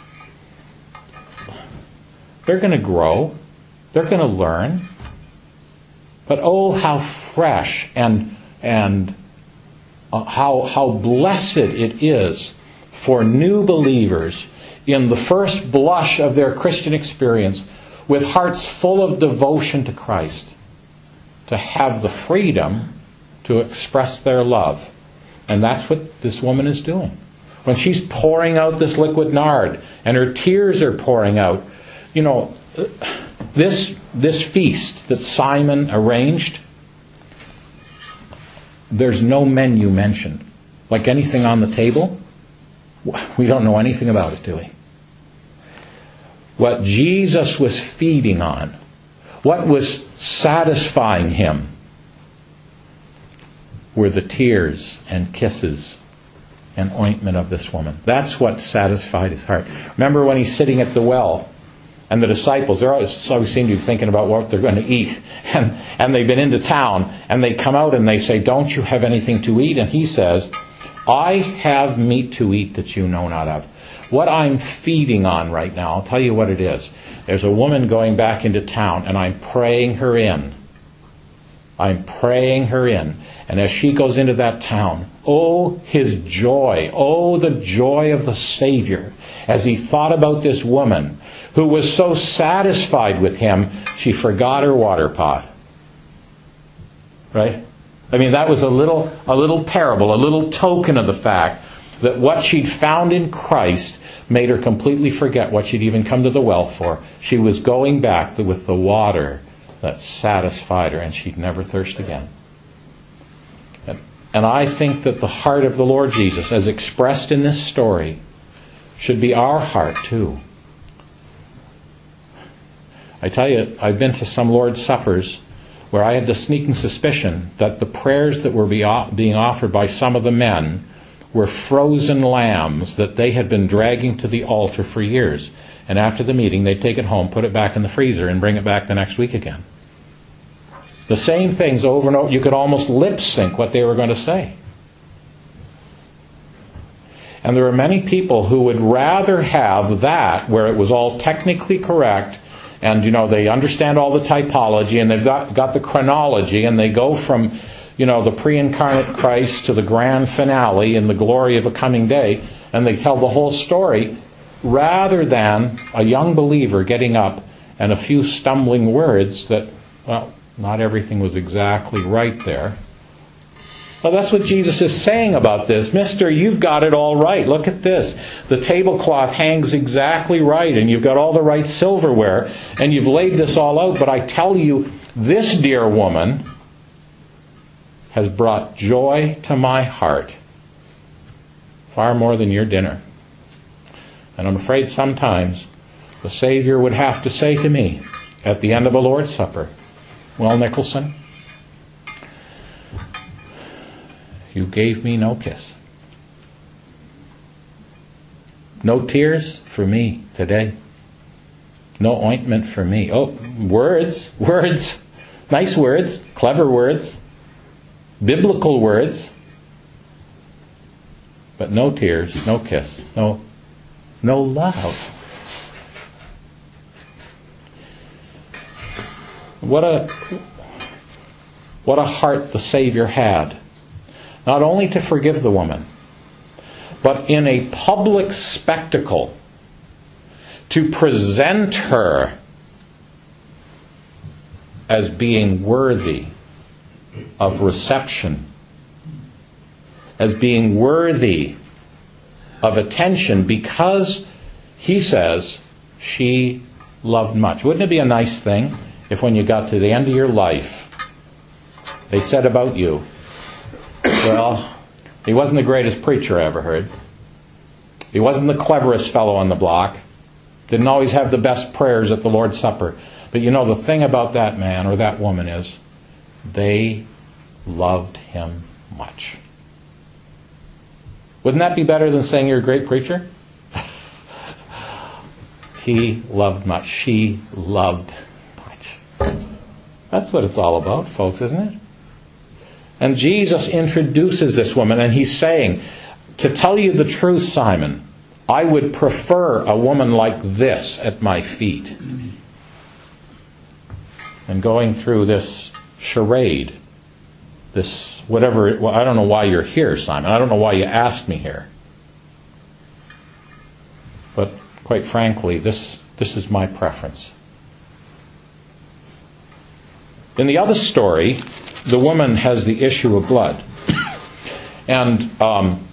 they're going to grow. They're going to learn. But oh, how fresh and and uh, how, how blessed it is for new believers in the first blush of their Christian experience, with hearts full of devotion to Christ, to have the freedom to express their love. And that's what this woman is doing. When she's pouring out this liquid nard and her tears are pouring out, you know, this, this feast that Simon arranged, there's no menu mentioned. Like anything on the table, we don't know anything about it, do we? What Jesus was feeding on, what was satisfying him, were the tears and kisses and ointment of this woman. That's what satisfied his heart. Remember when he's sitting at the well, and the disciples, they're always, always seem to be thinking about what they're going to eat. And, and they've been into town, and they come out and they say, "Don't you have anything to eat?" And he says, "I have meat to eat that you know not of." What I'm feeding on right now, I'll tell you what it is. There's a woman going back into town, and I'm praying her in. I'm praying her in. And as she goes into that town, oh, his joy, oh, the joy of the Savior, as he thought about this woman who was so satisfied with him, she forgot her water pot. Right? I mean, that was a little, a little parable, a little token of the fact that what she'd found in Christ made her completely forget what she'd even come to the well for. She was going back with the water that satisfied her, and she'd never thirst again. And, and I think that the heart of the Lord Jesus, as expressed in this story, should be our heart too. I tell you, I've been to some Lord's Suppers where I had the sneaking suspicion that the prayers that were being offered by some of the men were frozen lambs that they had been dragging to the altar for years. And after the meeting, they'd take it home, put it back in the freezer, and bring it back the next week again. The same things over and over. You could almost lip sync what they were going to say. And there are many people who would rather have that, where it was all technically correct, and, you know, they understand all the typology, and they've got, got the chronology, and they go from, you know, the pre-incarnate Christ to the grand finale in the glory of a coming day, and they tell the whole story, rather than a young believer getting up and a few stumbling words that, well, not everything was exactly right there. Well, that's what Jesus is saying about this. Mister, you've got it all right. Look at this. The tablecloth hangs exactly right, and you've got all the right silverware, and you've laid this all out. But I tell you, this dear woman has brought joy to my heart far more than your dinner. And I'm afraid sometimes the Savior would have to say to me at the end of a Lord's Supper, "Well, Nicholson, you gave me no kiss. No tears for me today. No ointment for me." Oh, words, words, nice words, clever words, biblical words, but no tears, no kiss, no, no love. What a, what a heart the Savior had. Not only to forgive the woman, but in a public spectacle, to present her as being worthy of reception, as being worthy of attention, because he says she loved much. Wouldn't it be a nice thing if when you got to the end of your life, they said about you, "Well, he wasn't the greatest preacher I ever heard. He wasn't the cleverest fellow on the block. Didn't always have the best prayers at the Lord's Supper. But you know, the thing about that man or that woman is they loved him much." Wouldn't that be better than saying you're a great preacher? He loved much. She loved much. That's what it's all about, folks, isn't it? And Jesus introduces this woman, and he's saying, "To tell you the truth, Simon, I would prefer a woman like this at my feet." And going through this charade this, whatever, well, I don't know why you're here, Simon. I don't know why you asked me here. But quite frankly, this, this is my preference. In the other story, the woman has the issue of blood. And um,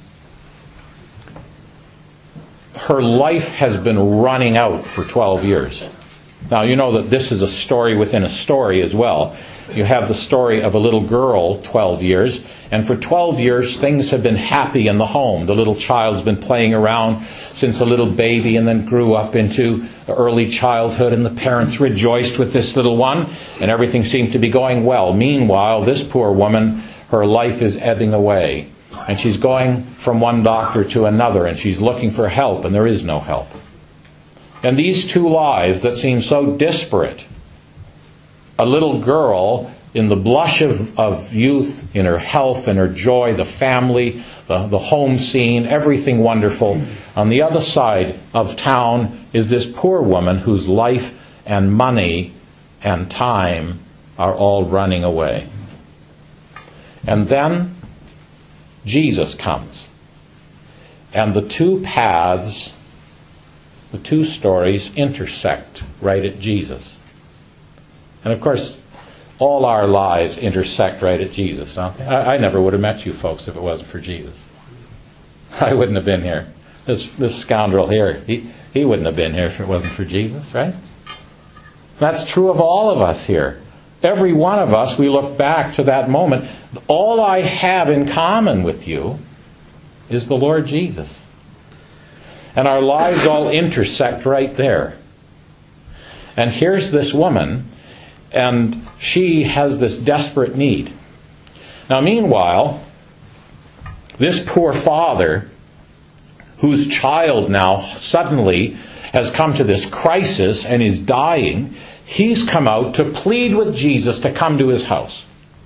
her life has been running out for twelve years. Now, you know that this is a story within a story as well. You have the story of a little girl, twelve years, and for twelve years things have been happy in the home. The little child's been playing around since a little baby and then grew up into early childhood, and the parents rejoiced with this little one, and everything seemed to be going well. Meanwhile, this poor woman, her life is ebbing away, and she's going from one doctor to another, and she's looking for help, and there is no help. And these two lives that seem so disparate, a little girl in the blush of, of youth, in her health and her joy, the family, the, the home scene, everything wonderful. On the other side of town is this poor woman whose life and money and time are all running away. And then Jesus comes. And the two paths, the two stories intersect right at Jesus. And of course, all our lives intersect right at Jesus. Huh? I, I never would have met you folks if it wasn't for Jesus. I wouldn't have been here. This this scoundrel here, he, he wouldn't have been here if it wasn't for Jesus, right? That's true of all of us here. Every one of us, we look back to that moment. All I have in common with you is the Lord Jesus. And our lives all intersect right there. And here's this woman, and she has this desperate need. Now, meanwhile, this poor father, whose child now suddenly has come to this crisis and is dying, he's come out to plead with Jesus to come to his house.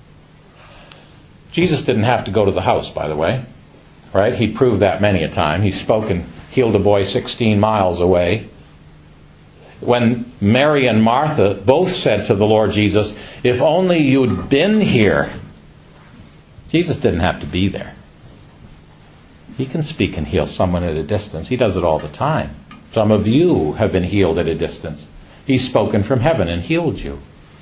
Jesus didn't have to go to the house, by the way. Right? He proved that many a time. He spoke and healed a boy sixteen miles away. When Mary and Martha both said to the Lord Jesus, if only you'd been here. Jesus didn't have to be there. He can speak and heal someone at a distance. He does it all the time. Some of you have been healed at a distance. He's spoken from heaven and healed you.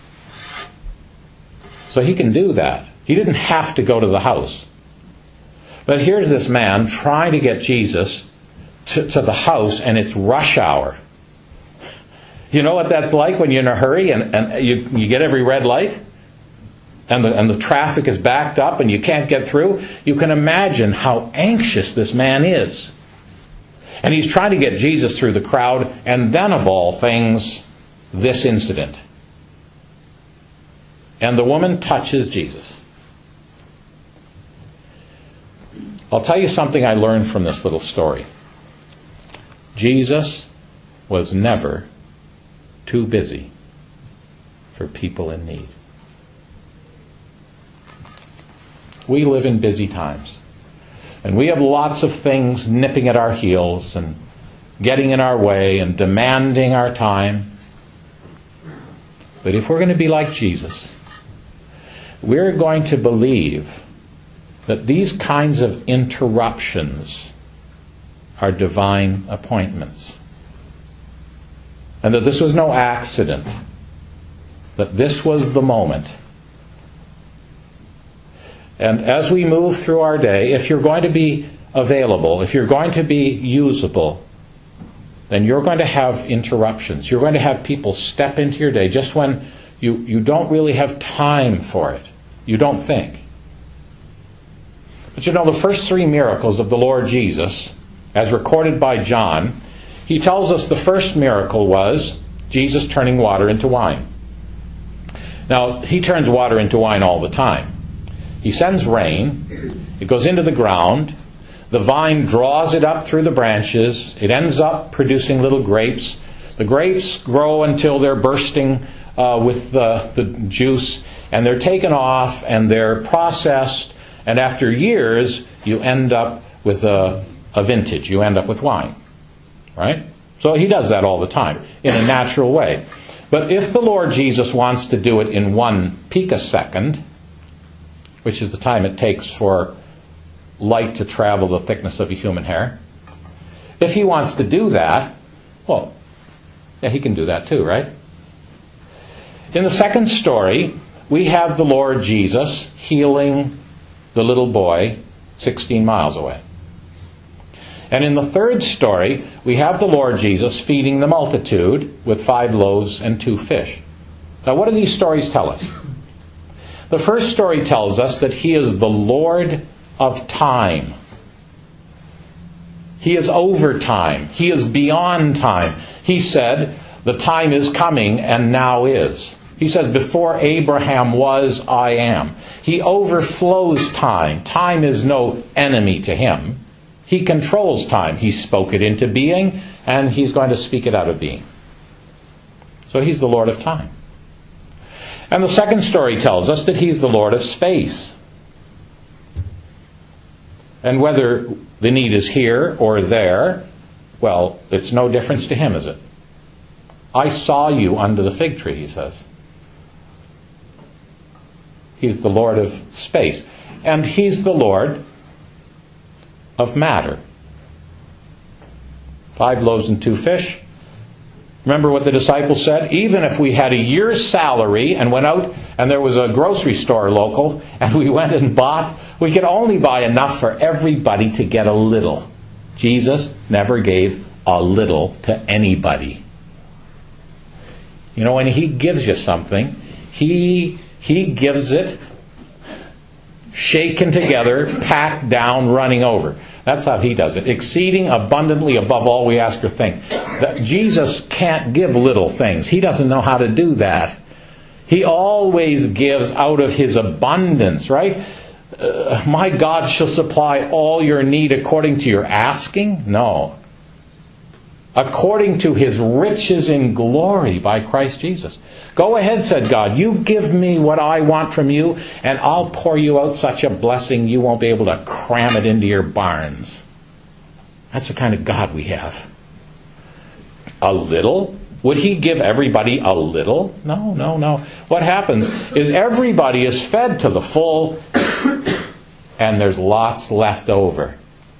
So he can do that. He didn't have to go to the house. But here's this man trying to get Jesus to, to the house, and it's rush hour. You know what that's like when you're in a hurry and, and you, you get every red light? And the, and the traffic is backed up and you can't get through? You can imagine how anxious this man is. And he's trying to get Jesus through the crowd, and then of all things, this incident. And the woman touches Jesus. I'll tell you something I learned from this little story. Jesus was never too busy for people in need. We live in busy times. And we have lots of things nipping at our heels and getting in our way and demanding our time. But if we're going to be like Jesus, we're going to believe that these kinds of interruptions are divine appointments. And that this was no accident. That this was the moment. And as we move through our day, if you're going to be available, if you're going to be usable, then you're going to have interruptions. You're going to have people step into your day just when you, you don't really have time for it. You don't think. But you know, the first three miracles of the Lord Jesus, as recorded by John, he tells us the first miracle was Jesus turning water into wine. Now, he turns water into wine all the time. He sends rain, it goes into the ground, the vine draws it up through the branches, it ends up producing little grapes. The grapes grow until they're bursting uh, with the, the juice, and they're taken off and they're processed, and after years you end up with a, a vintage, you end up with wine. Right? So he does that all the time in a natural way. But if the Lord Jesus wants to do it in one picosecond, which is the time it takes for light to travel the thickness of a human hair. If he wants to do that, well, yeah, he can do that too, right? In the second story, we have the Lord Jesus healing the little boy sixteen miles away. And in the third story, we have the Lord Jesus feeding the multitude with five loaves and two fish. Now, what do these stories tell us? The first story tells us that he is the Lord of time. He is over time. He is beyond time. He said, the time is coming and now is. He says, before Abraham was, I am. He overflows time. Time is no enemy to him. He controls time. He spoke it into being, and he's going to speak it out of being. So he's the Lord of time. And the second story tells us that he's the Lord of space. And whether the need is here or there, well, it's no difference to him, is it? I saw you under the fig tree, he says. He's the Lord of space. And he's the Lord of matter. Five loaves and two fish. Remember what the disciples said? Even if we had a year's salary and went out and there was a grocery store local and we went and bought, we could only buy enough for everybody to get a little. Jesus never gave a little to anybody. You know, when he gives you something, he he gives it shaken together, packed down, running over. That's how he does it. Exceeding abundantly above all we ask or think. That Jesus can't give little things. He doesn't know how to do that. He always gives out of his abundance, right? Uh, my God shall supply all your need according to your asking? No. According to his riches in glory by Christ Jesus. Go ahead, said God. You give me what I want from you, and I'll pour you out such a blessing you won't be able to cram it into your barns. That's the kind of God we have. A little? Would he give everybody a little? No, no, no. What happens is everybody is fed to the full, and there's lots left over.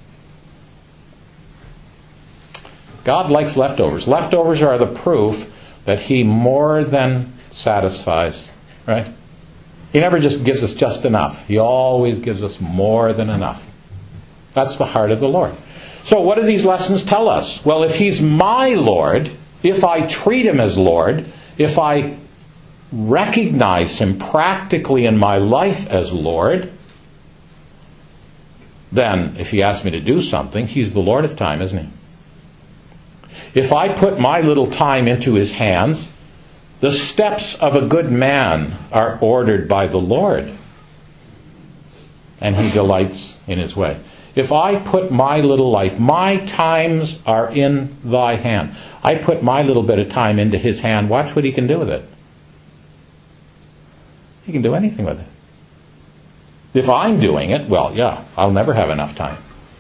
God likes leftovers. Leftovers are the proof that he more than satisfies, right? He never just gives us just enough. He always gives us more than enough. That's the heart of the Lord. So what do these lessons tell us? Well, if he's my Lord, if I treat him as Lord, if I recognize him practically in my life as Lord, then if he asks me to do something, he's the Lord of time, isn't he? If I put my little time into his hands, the steps of a good man are ordered by the Lord, and he delights in his way. If I put my little life, my times are in thy hand. I put my little bit of time into his hand. Watch what he can do with it. He can do anything with it. If I'm doing it, well, yeah, I'll never have enough time.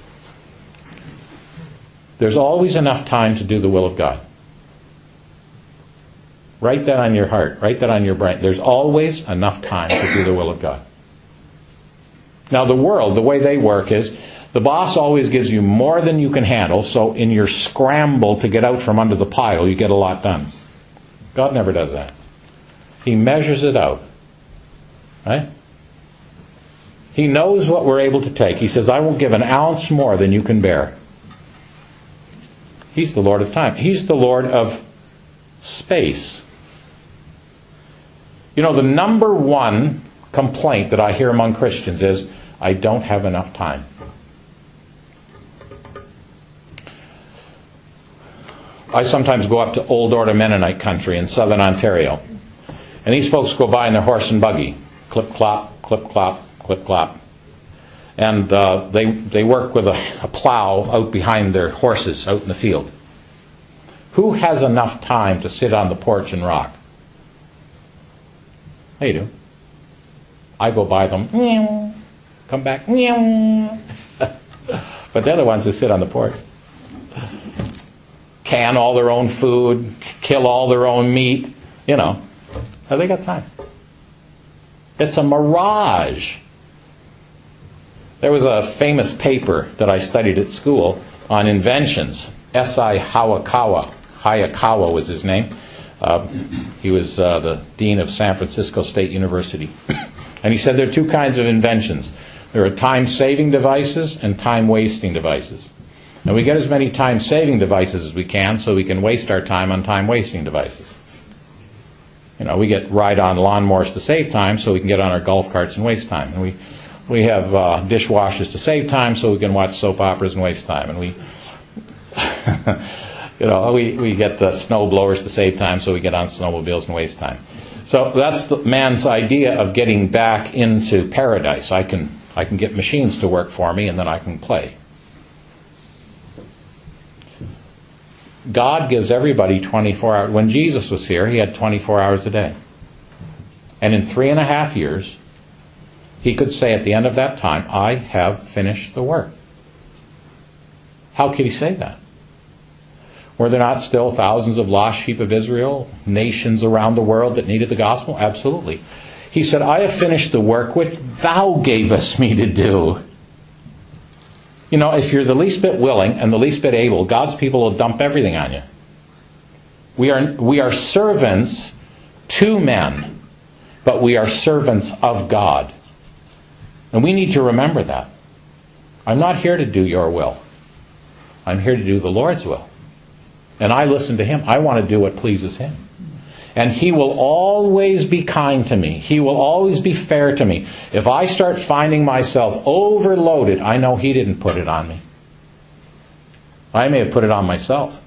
There's always enough time to do the will of God. Write that on your heart. Write that on your brain. There's always enough time to do the will of God. Now, the world, the way they work is, the boss always gives you more than you can handle, so in your scramble to get out from under the pile, you get a lot done. God never does that. He measures it out. Right? He knows what we're able to take. He says, I will give an ounce more than you can bear. He's the Lord of time. He's the Lord of space. You know, the number one complaint that I hear among Christians is, I don't have enough time. I sometimes go up to Old Order Mennonite country in southern Ontario. And these folks go by in their horse and buggy. Clip-clop, clip-clop, clip-clop. And uh, they they work with a, a plow out behind their horses out in the field. Who has enough time to sit on the porch and rock? They do. I go by them, meow, come back, meow. But they're the ones who sit on the porch. Can all their own food, kill all their own meat, you know. Have they got time? It's a mirage. There was a famous paper that I studied at school on inventions. S I Hayakawa. Hayakawa was his name. Uh, he was uh, the dean of San Francisco State University. And he said there are two kinds of inventions. There are time-saving devices and time-wasting devices. And we get as many time-saving devices as we can so we can waste our time on time-wasting devices. You know, we get ride on lawnmowers to save time so we can get on our golf carts and waste time. And we we have uh, dishwashers to save time so we can watch soap operas and waste time. And we, you know, we, we get the snow blowers to save time so we get on snowmobiles and waste time. So that's the man's idea of getting back into paradise. I can I can get machines to work for me and then I can play. God gives everybody twenty-four hours. When Jesus was here, he had twenty-four hours a day. And in three and a half years, he could say at the end of that time, I have finished the work. How could he say that? Were there not still thousands of lost sheep of Israel, nations around the world that needed the gospel? Absolutely. He said, I have finished the work which thou gavest me to do. You know, if you're the least bit willing and the least bit able, God's people will dump everything on you. We are, we are servants to men, but we are servants of God. And we need to remember that. I'm not here to do your will. I'm here to do the Lord's will. And I listen to him. I want to do what pleases him. And he will always be kind to me. He will always be fair to me. If I start finding myself overloaded, I know he didn't put it on me. I may have put it on myself.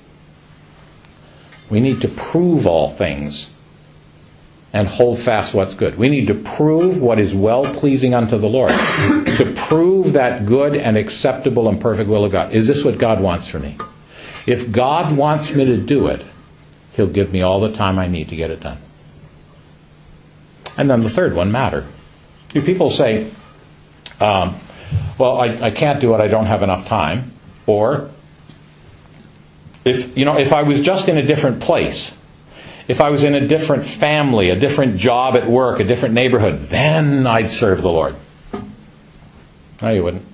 We need to prove all things and hold fast what's good. We need to prove what is well-pleasing unto the Lord. To prove that good and acceptable and perfect will of God. Is this what God wants for me? If God wants me to do it, he'll give me all the time I need to get it done. And then the third one, matter. Do people say, um, well, I, I can't do it, I don't have enough time. Or, if you know, if I was just in a different place, if I was in a different family, a different job at work, a different neighborhood, then I'd serve the Lord. No, you wouldn't.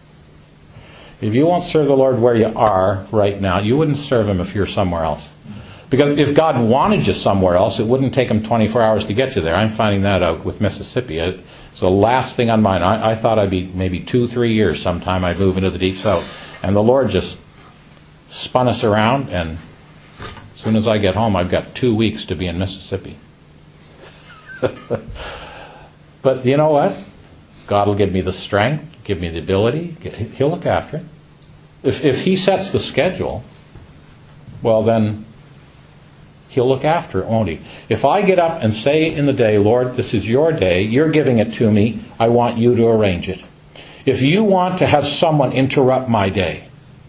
If you won't serve the Lord where you are right now, you wouldn't serve him if you're somewhere else. Because if God wanted you somewhere else, it wouldn't take him twenty-four hours to get you there. I'm finding that out with Mississippi. It's the last thing on mine. I, I thought I'd be maybe two, three years sometime I'd move into the Deep South. And the Lord just spun us around, and as soon as I get home, I've got two weeks to be in Mississippi. But you know what? God will give me the strength, give me the ability. He'll look after it. If, if he sets the schedule, well then, he'll look after it, won't he? If I get up and say in the day, Lord, this is your day, you're giving it to me, I want you to arrange it. If you want to have someone interrupt my day,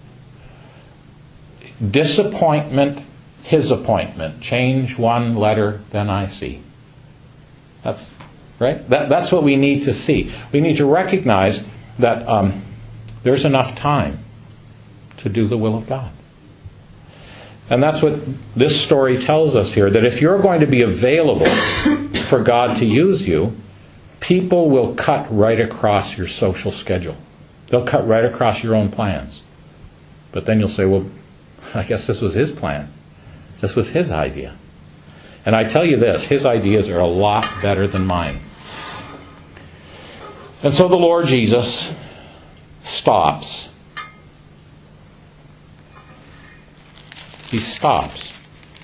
disappointment, his appointment, change one letter, then I see. That's right. That, that's what we need to see. We need to recognize that um, there's enough time to do the will of God. And that's what this story tells us here, that if you're going to be available for God to use you, people will cut right across your social schedule. They'll cut right across your own plans. But then you'll say, well, I guess this was his plan. This was his idea. And I tell you this, his ideas are a lot better than mine. And so the Lord Jesus stops. He stops.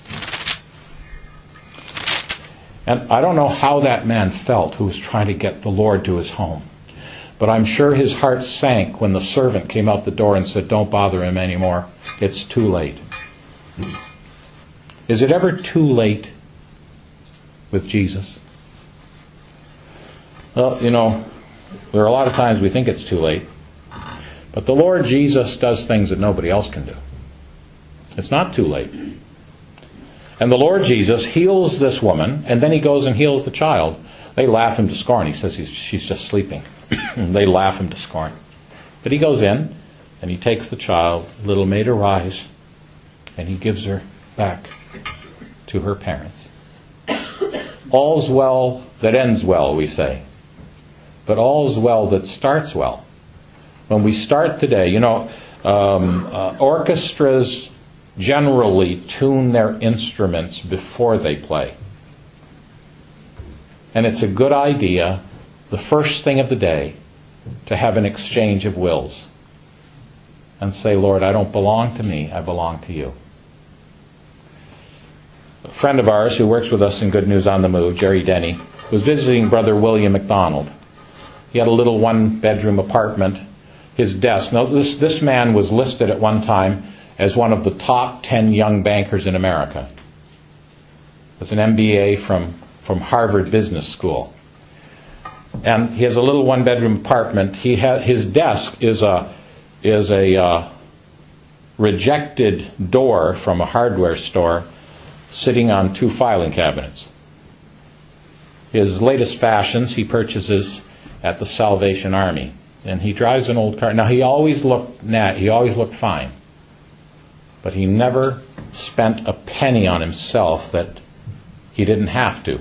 And I don't know how that man felt who was trying to get the Lord to his home. But I'm sure his heart sank when the servant came out the door and said, don't bother him anymore. It's too late. Is it ever too late with Jesus? Well, you know, there are a lot of times we think it's too late. But the Lord Jesus does things that nobody else can do. It's not too late. And the Lord Jesus heals this woman, and then he goes and heals the child. They laugh him to scorn. He says he's, she's just sleeping. They laugh him to scorn. But he goes in, and he takes the child, little maid arise, and he gives her back to her parents. All's well that ends well, we say. But all's well that starts well. When we start the day, you know, um, uh, orchestras generally tune their instruments before they play. And it's a good idea, the first thing of the day, to have an exchange of wills and say, Lord, I don't belong to me, I belong to you. A friend of ours who works with us in Good News on the Move, Jerry Denny, was visiting Brother William MacDonald. He had a little one-bedroom apartment. His desk, now this, this man was listed at one time as one of the top ten young bankers in America. With an M B A from, from Harvard Business School. And he has a little one-bedroom apartment. He ha- his desk is a, is a uh, rejected door from a hardware store sitting on two filing cabinets. His latest fashions he purchases at the Salvation Army. And he drives an old car. Now, he always looked nat- he always looked fine. But he never spent a penny on himself that he didn't have to.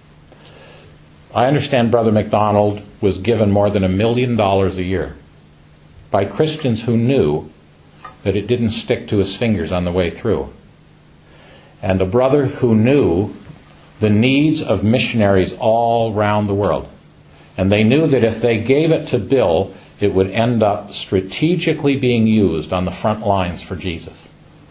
I understand Brother MacDonald was given more than a million dollars a year by Christians who knew that it didn't stick to his fingers on the way through. And a brother who knew the needs of missionaries all around the world. And they knew that if they gave it to Bill, it would end up strategically being used on the front lines for Jesus.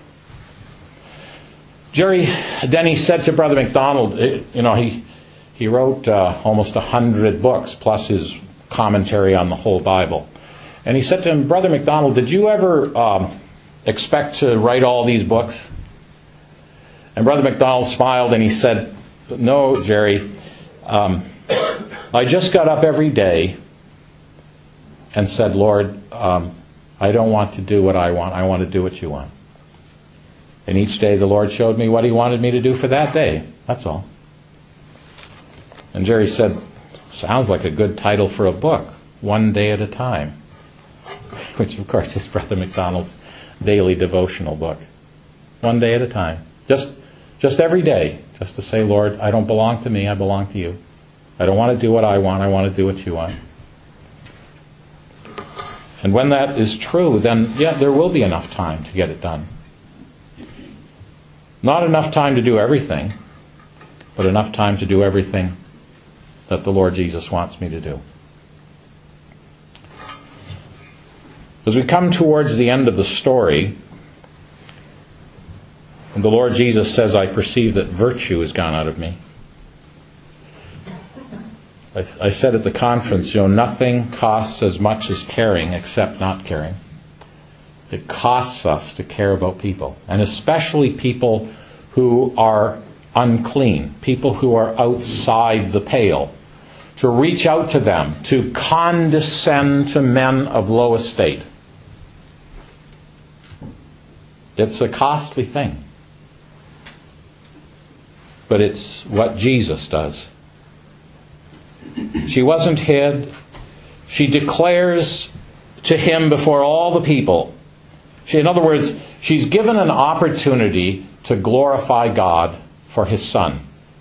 Jerry Denny said to Brother MacDonald, you know, he he wrote uh, almost a hundred books, plus his commentary on the whole Bible. And he said to him, Brother MacDonald, did you ever um, expect to write all these books? And Brother MacDonald smiled and he said, no, Jerry, um, I just got up every day and said, Lord, um, I don't want to do what I want. I want to do what you want. And each day the Lord showed me what he wanted me to do for that day. That's all. And Jerry said, sounds like a good title for a book, One Day at a Time. Which, of course, is Brother MacDonald's daily devotional book. One day at a time. Just, just every day. Just to say, Lord, I don't belong to me, I belong to you. I don't want to do what I want, I want to do what you want. And when that is true, then, yeah, there will be enough time to get it done. Not enough time to do everything, but enough time to do everything that the Lord Jesus wants me to do. As we come towards the end of the story, and the Lord Jesus says, I perceive that virtue has gone out of me. I, I said at the conference, you know, nothing costs as much as caring except not caring. It costs us to care about people, and especially people who are unclean, people who are outside the pale, to reach out to them, to condescend to men of low estate. It's a costly thing. But it's what Jesus does. She wasn't hid. She declares to him before all the people. She, in other words, she's given an opportunity to glorify God for his Son.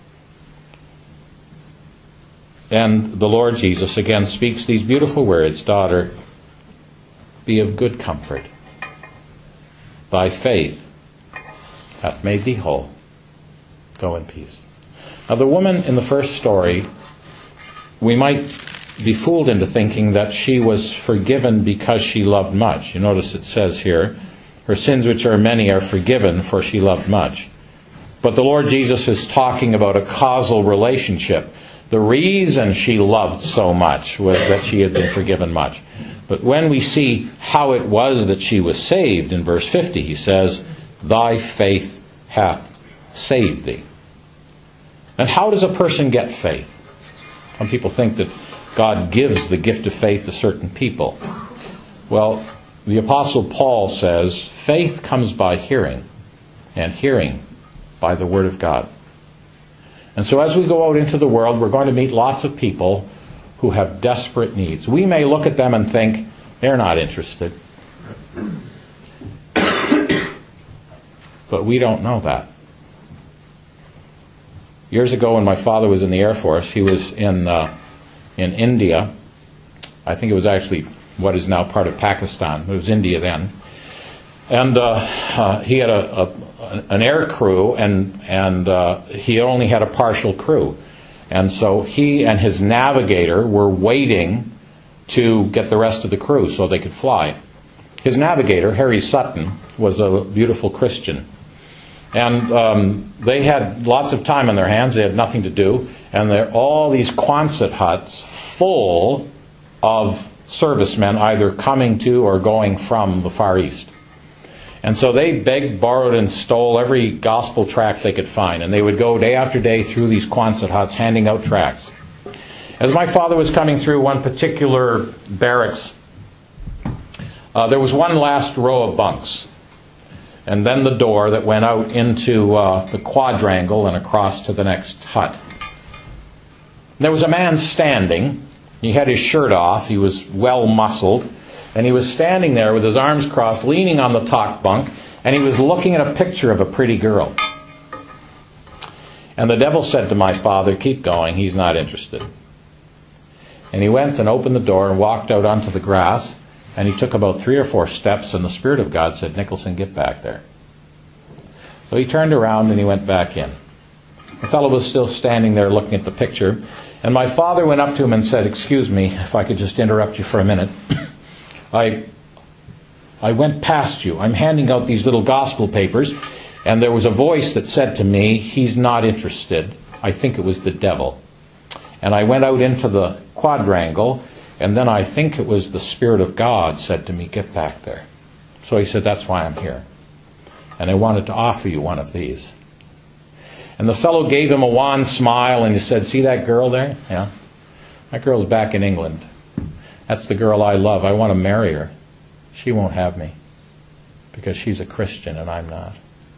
And the Lord Jesus again speaks these beautiful words, daughter, be of good comfort. Thy faith hath made thee whole. Go in peace. Now the woman in the first story, we might be fooled into thinking that she was forgiven because she loved much. You notice it says here, her sins which are many are forgiven, for she loved much. But the Lord Jesus is talking about a causal relationship. The reason she loved so much was that she had been forgiven much. But when we see how it was that she was saved, in verse fifty, he says, thy faith hath saved thee. And how does a person get faith? Some people think that God gives the gift of faith to certain people. Well, the Apostle Paul says, faith comes by hearing, and hearing by the Word of God. And so as we go out into the world, we're going to meet lots of people who have desperate needs. We may look at them and think, they're not interested. But we don't know that. Years ago when my father was in the Air Force, he was in uh, in India. I think it was actually what is now part of Pakistan. It was India then. And uh, uh, he had a, a, an air crew, and, and uh, he only had a partial crew. And so he and his navigator were waiting to get the rest of the crew so they could fly. His navigator, Harry Sutton, was a beautiful Christian. And um, they had lots of time on their hands. They had nothing to do. And there are all these Quonset huts full of servicemen either coming to or going from the Far East. And so they begged, borrowed, and stole every gospel tract they could find. And they would go day after day through these Quonset huts handing out tracts. As my father was coming through one particular barracks, uh, there was one last row of bunks. And then the door that went out into uh, the quadrangle and across to the next hut. There was a man standing. He had his shirt off. He was well muscled. And he was standing there with his arms crossed, leaning on the top bunk. And he was looking at a picture of a pretty girl. And the devil said to my father, "Keep going. He's not interested." And he went and opened the door and walked out onto the grass. And he took about three or four steps, and the Spirit of God said, "Nicholson, get back there." So he turned around and he went back in. The fellow was still standing there looking at the picture. And my father went up to him and said, "Excuse me, if I could just interrupt you for a minute. I I went past you. I'm handing out these little gospel papers, and there was a voice that said to me, 'He's not interested.' I think it was the devil. And I went out into the quadrangle, and then I think it was the Spirit of God said to me, 'Get back there.' So he said, 'That's why I'm here. And I wanted to offer you one of these.'" And the fellow gave him a wan smile, and he said, "See that girl there? Yeah, that girl's back in England. That's the girl I love. I want to marry her. She won't have me because she's a Christian and I'm not."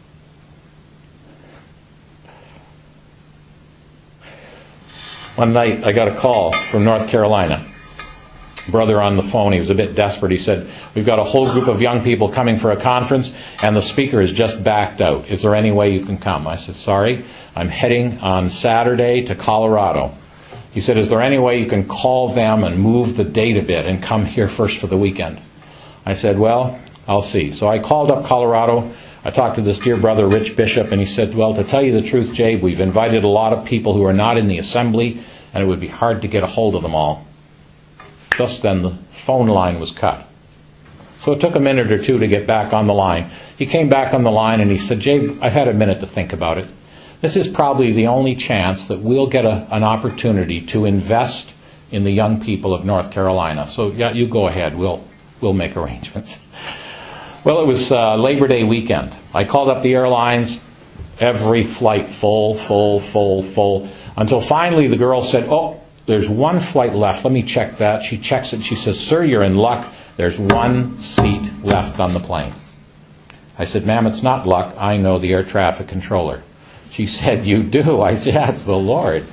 One night I got a call from North Carolina. Brother on the phone, he was a bit desperate. He said, "We've got a whole group of young people coming for a conference, and the speaker has just backed out. Is there any way you can come?" I said, "Sorry, I'm heading on Saturday to Colorado." He said, "Is there any way you can call them and move the date a bit and come here first for the weekend?" I said, "Well, I'll see." So I called up Colorado. I talked to this dear brother, Rich Bishop, and he said, "Well, to tell you the truth, Jabe, we've invited a lot of people who are not in the assembly, and it would be hard to get a hold of them all." Just then the phone line was cut. So it took a minute or two to get back on the line. He came back on the line and he said, "Jabe, I've had a minute to think about it. This is probably the only chance that we'll get a, an opportunity to invest in the young people of North Carolina. So yeah, you go ahead. We'll we'll make arrangements." Well, it was uh, Labor Day weekend. I called up the airlines. Every flight full, full, full, full. Until finally the girl said, "Oh, there's one flight left. Let me check that." She checks it. She says, "Sir, you're in luck. There's one seat left on the plane." I said, "Ma'am, it's not luck. I know the air traffic controller." She said, "You do?" I said, "Yeah, it's the Lord."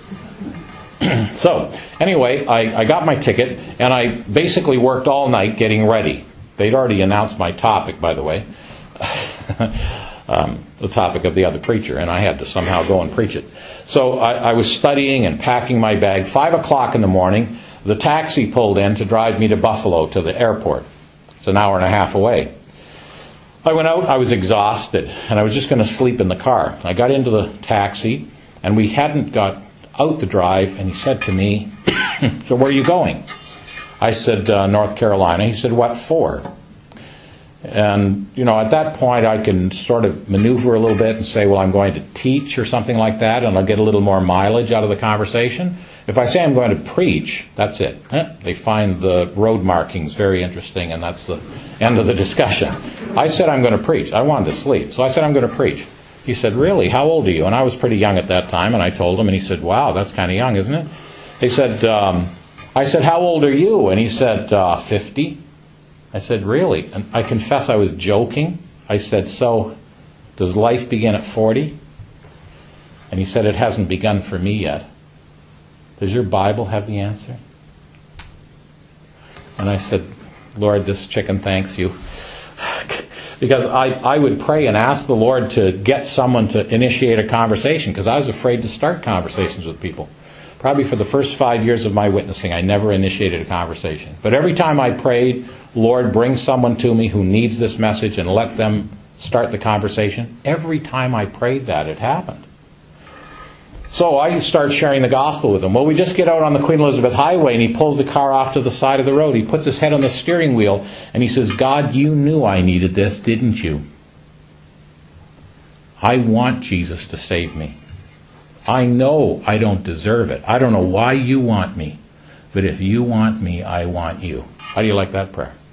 So, anyway, I, I got my ticket, and I basically worked all night getting ready. They'd already announced my topic, by the way, um, the topic of the other preacher, and I had to somehow go and preach it. So I, I was studying and packing my bag. Five o'clock in the morning, the taxi pulled in to drive me to Buffalo, to the airport. It's an hour and a half away. I went out, I was exhausted, and I was just going to sleep in the car. I got into the taxi, and we hadn't got out the drive, and he said to me, "So where are you going?" I said, uh, "North Carolina." He said, "What for?" And, you know, at that point I can sort of maneuver a little bit and say, well, I'm going to teach or something like that, and I'll get a little more mileage out of the conversation. If I say I'm going to preach, that's it. They find the road markings very interesting, and that's the end of the discussion. I said I'm going to preach. I wanted to sleep, so I said I'm going to preach. He said, "Really? How old are you?" And I was pretty young at that time, and I told him, and he said, "Wow, that's kind of young, isn't it?" He said, um, I said, "How old are you?" And he said, uh, fifty. I said, "Really?" And I confess I was joking. I said, "So, does life begin at forty? And he said, "It hasn't begun for me yet." Does your Bible have the answer? And I said, "Lord, this chicken thanks you." Because I, I would pray and ask the Lord to get someone to initiate a conversation, because I was afraid to start conversations with people. Probably for the first five years of my witnessing, I never initiated a conversation. But every time I prayed, Lord, bring someone to me who needs this message and let them start the conversation. Every time I prayed that, it happened. So I start sharing the gospel with him. Well, we just get out on the Queen Elizabeth Highway and he pulls the car off to the side of the road. He puts his head on the steering wheel and he says, God, you knew I needed this, didn't you? I want Jesus to save me. I know I don't deserve it. I don't know why you want me. But if you want me, I want you. How do you like that prayer?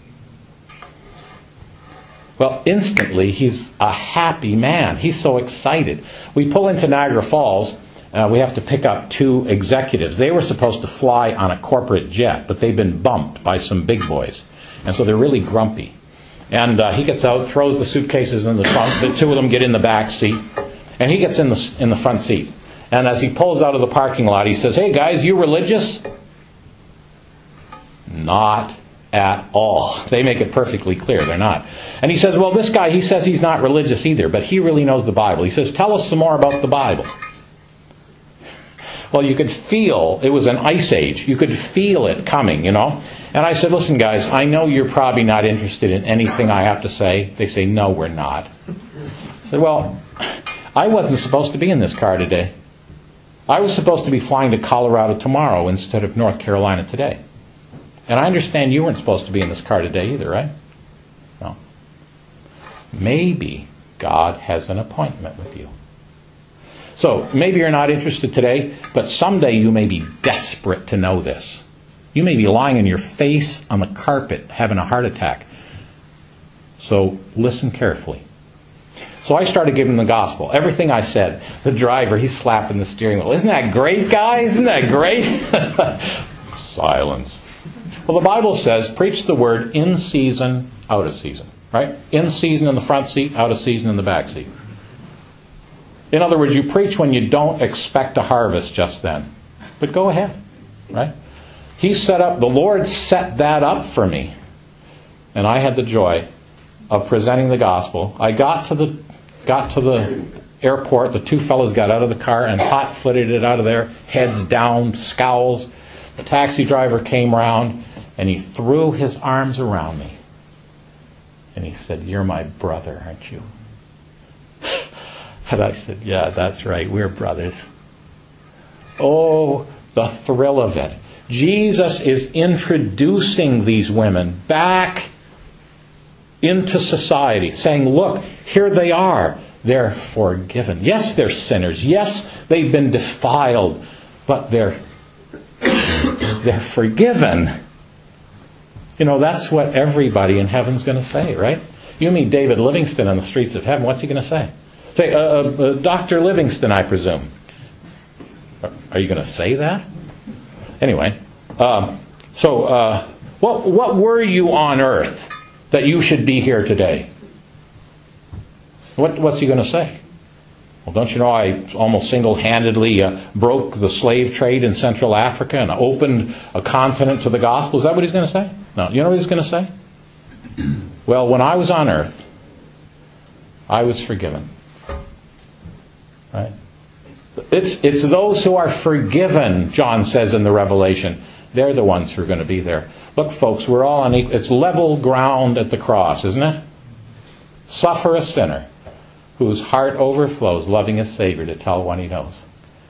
Well, instantly, he's a happy man. He's so excited. We pull into Niagara Falls. Uh, we have to pick up two executives. They were supposed to fly on a corporate jet, but they've been bumped by some big boys. And so they're really grumpy. And uh, he gets out, throws the suitcases in the trunk. The two of them get in the back seat. And he gets in the, in the front seat. And as he pulls out of the parking lot, he says, hey guys, you religious? Not at all. They make it perfectly clear they're not. And he says, well, this guy, he says he's not religious either, but he really knows the Bible. He says, tell us some more about the Bible. Well, you could feel, it was an ice age. You could feel it coming, you know. And I said, listen, guys, I know you're probably not interested in anything I have to say. They say, no, we're not. I said, well, I wasn't supposed to be in this car today. I was supposed to be flying to Colorado tomorrow instead of North Carolina today. And I understand you weren't supposed to be in this car today either, right? No. Maybe God has an appointment with you. So, maybe you're not interested today, but someday you may be desperate to know this. You may be lying on your face on the carpet having a heart attack. So, listen carefully. So I started giving him the gospel. Everything I said, the driver, he's slapping the steering wheel. Isn't that great, guys? Isn't that great? Silence. Well, the Bible says, preach the word in season, out of season. Right? In season in the front seat, out of season in the back seat. In other words, you preach when you don't expect a harvest just then. But go ahead. Right? He set up, the Lord set that up for me. And I had the joy of presenting the gospel. I got to the got to the airport. The two fellows got out of the car and hot-footed it out of there, heads down, scowls. The taxi driver came round and he threw his arms around me. And he said, you're my brother, aren't you? And I said, yeah, that's right, we're brothers. Oh, the thrill of it. Jesus is introducing these women back into society, saying, look, here they are. They're forgiven. Yes, they're sinners. Yes, they've been defiled, but they're they're forgiven. You know, that's what everybody in heaven's going to say, right? You meet David Livingston on the streets of heaven, what's he going to say? Say, uh, uh, Doctor Livingston, I presume. Are you going to say that? Anyway, um, so uh, what what were you on earth that you should be here today? What, what's he going to say? Well, don't you know I almost single-handedly uh, broke the slave trade in Central Africa and opened a continent to the gospel? Is that what he's going to say? No. You know what he's going to say? Well, when I was on earth, I was forgiven. Right? It's, it's those who are forgiven, John says in the Revelation. They're the ones who are going to be there. Look, folks, we're all on equal. It's level ground at the cross, isn't it? Suffer a sinner whose heart overflows, loving his Savior to tell one he knows.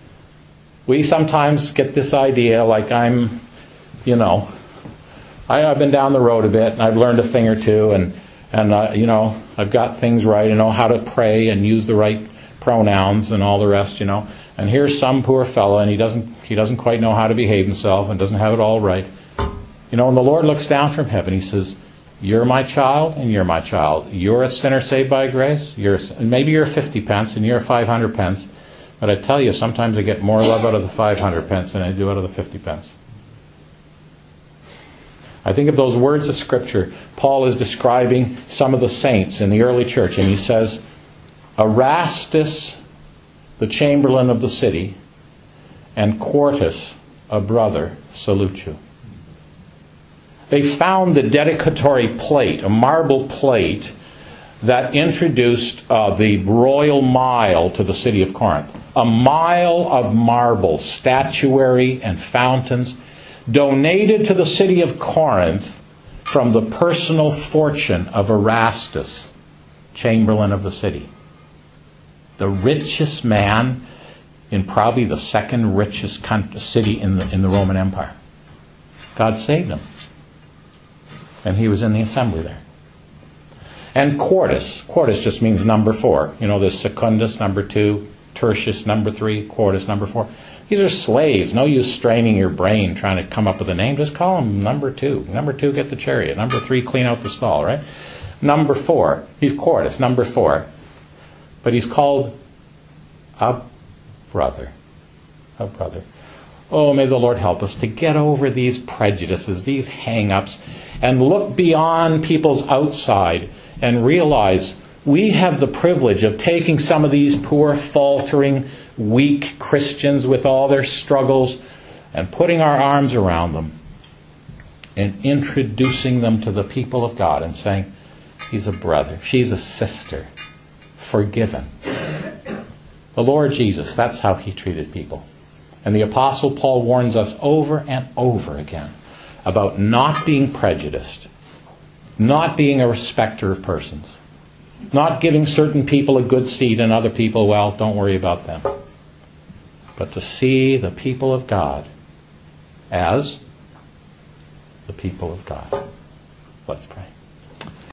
We sometimes get this idea like I'm, you know, I, I've been down the road a bit and I've learned a thing or two and, and uh, you know, I've got things right. I know how to pray and use the right pronouns and all the rest, you know. And here's some poor fellow and he doesn't he doesn't quite know how to behave himself and doesn't have it all right. You know, and the Lord looks down from heaven. He says, you're my child and you're my child. You're a sinner saved by grace. You're maybe you're a fifty pence and you're a five hundred pence. But I tell you, sometimes I get more love out of the five hundred pence than I do out of the fifty pence. I think of those words of Scripture. Paul is describing some of the saints in the early church, and he says, Erastus, the chamberlain of the city, and Quartus, a brother, salute you. They found the dedicatory plate, a marble plate, that introduced uh, the royal mile to the city of Corinth. a mile of marble, statuary, and fountains donated to the city of Corinth from the personal fortune of Erastus, chamberlain of the city. The richest man in probably the second richest city in the, in the Roman Empire. God saved him. And he was in the assembly there. And Quartus. Quartus just means number four. You know, there's Secundus, number two, Tertius, number three, Quartus, number four. These are slaves. No use straining your brain trying to come up with a name. Just call him number two. Number two, get the chariot. Number three, clean out the stall, right? Number four, he's Quartus, number four. But he's called a brother. A brother. Oh, may the Lord help us to get over these prejudices, these hang-ups, and look beyond people's outside and realize we have the privilege of taking some of these poor, faltering, weak Christians with all their struggles and putting our arms around them and introducing them to the people of God and saying, he's a brother, she's a sister, forgiven. The Lord Jesus, that's how he treated people. And the Apostle Paul warns us over and over again about not being prejudiced, not being a respecter of persons, not giving certain people a good seat and other people, well, don't worry about them. But to see the people of God as the people of God. Let's pray.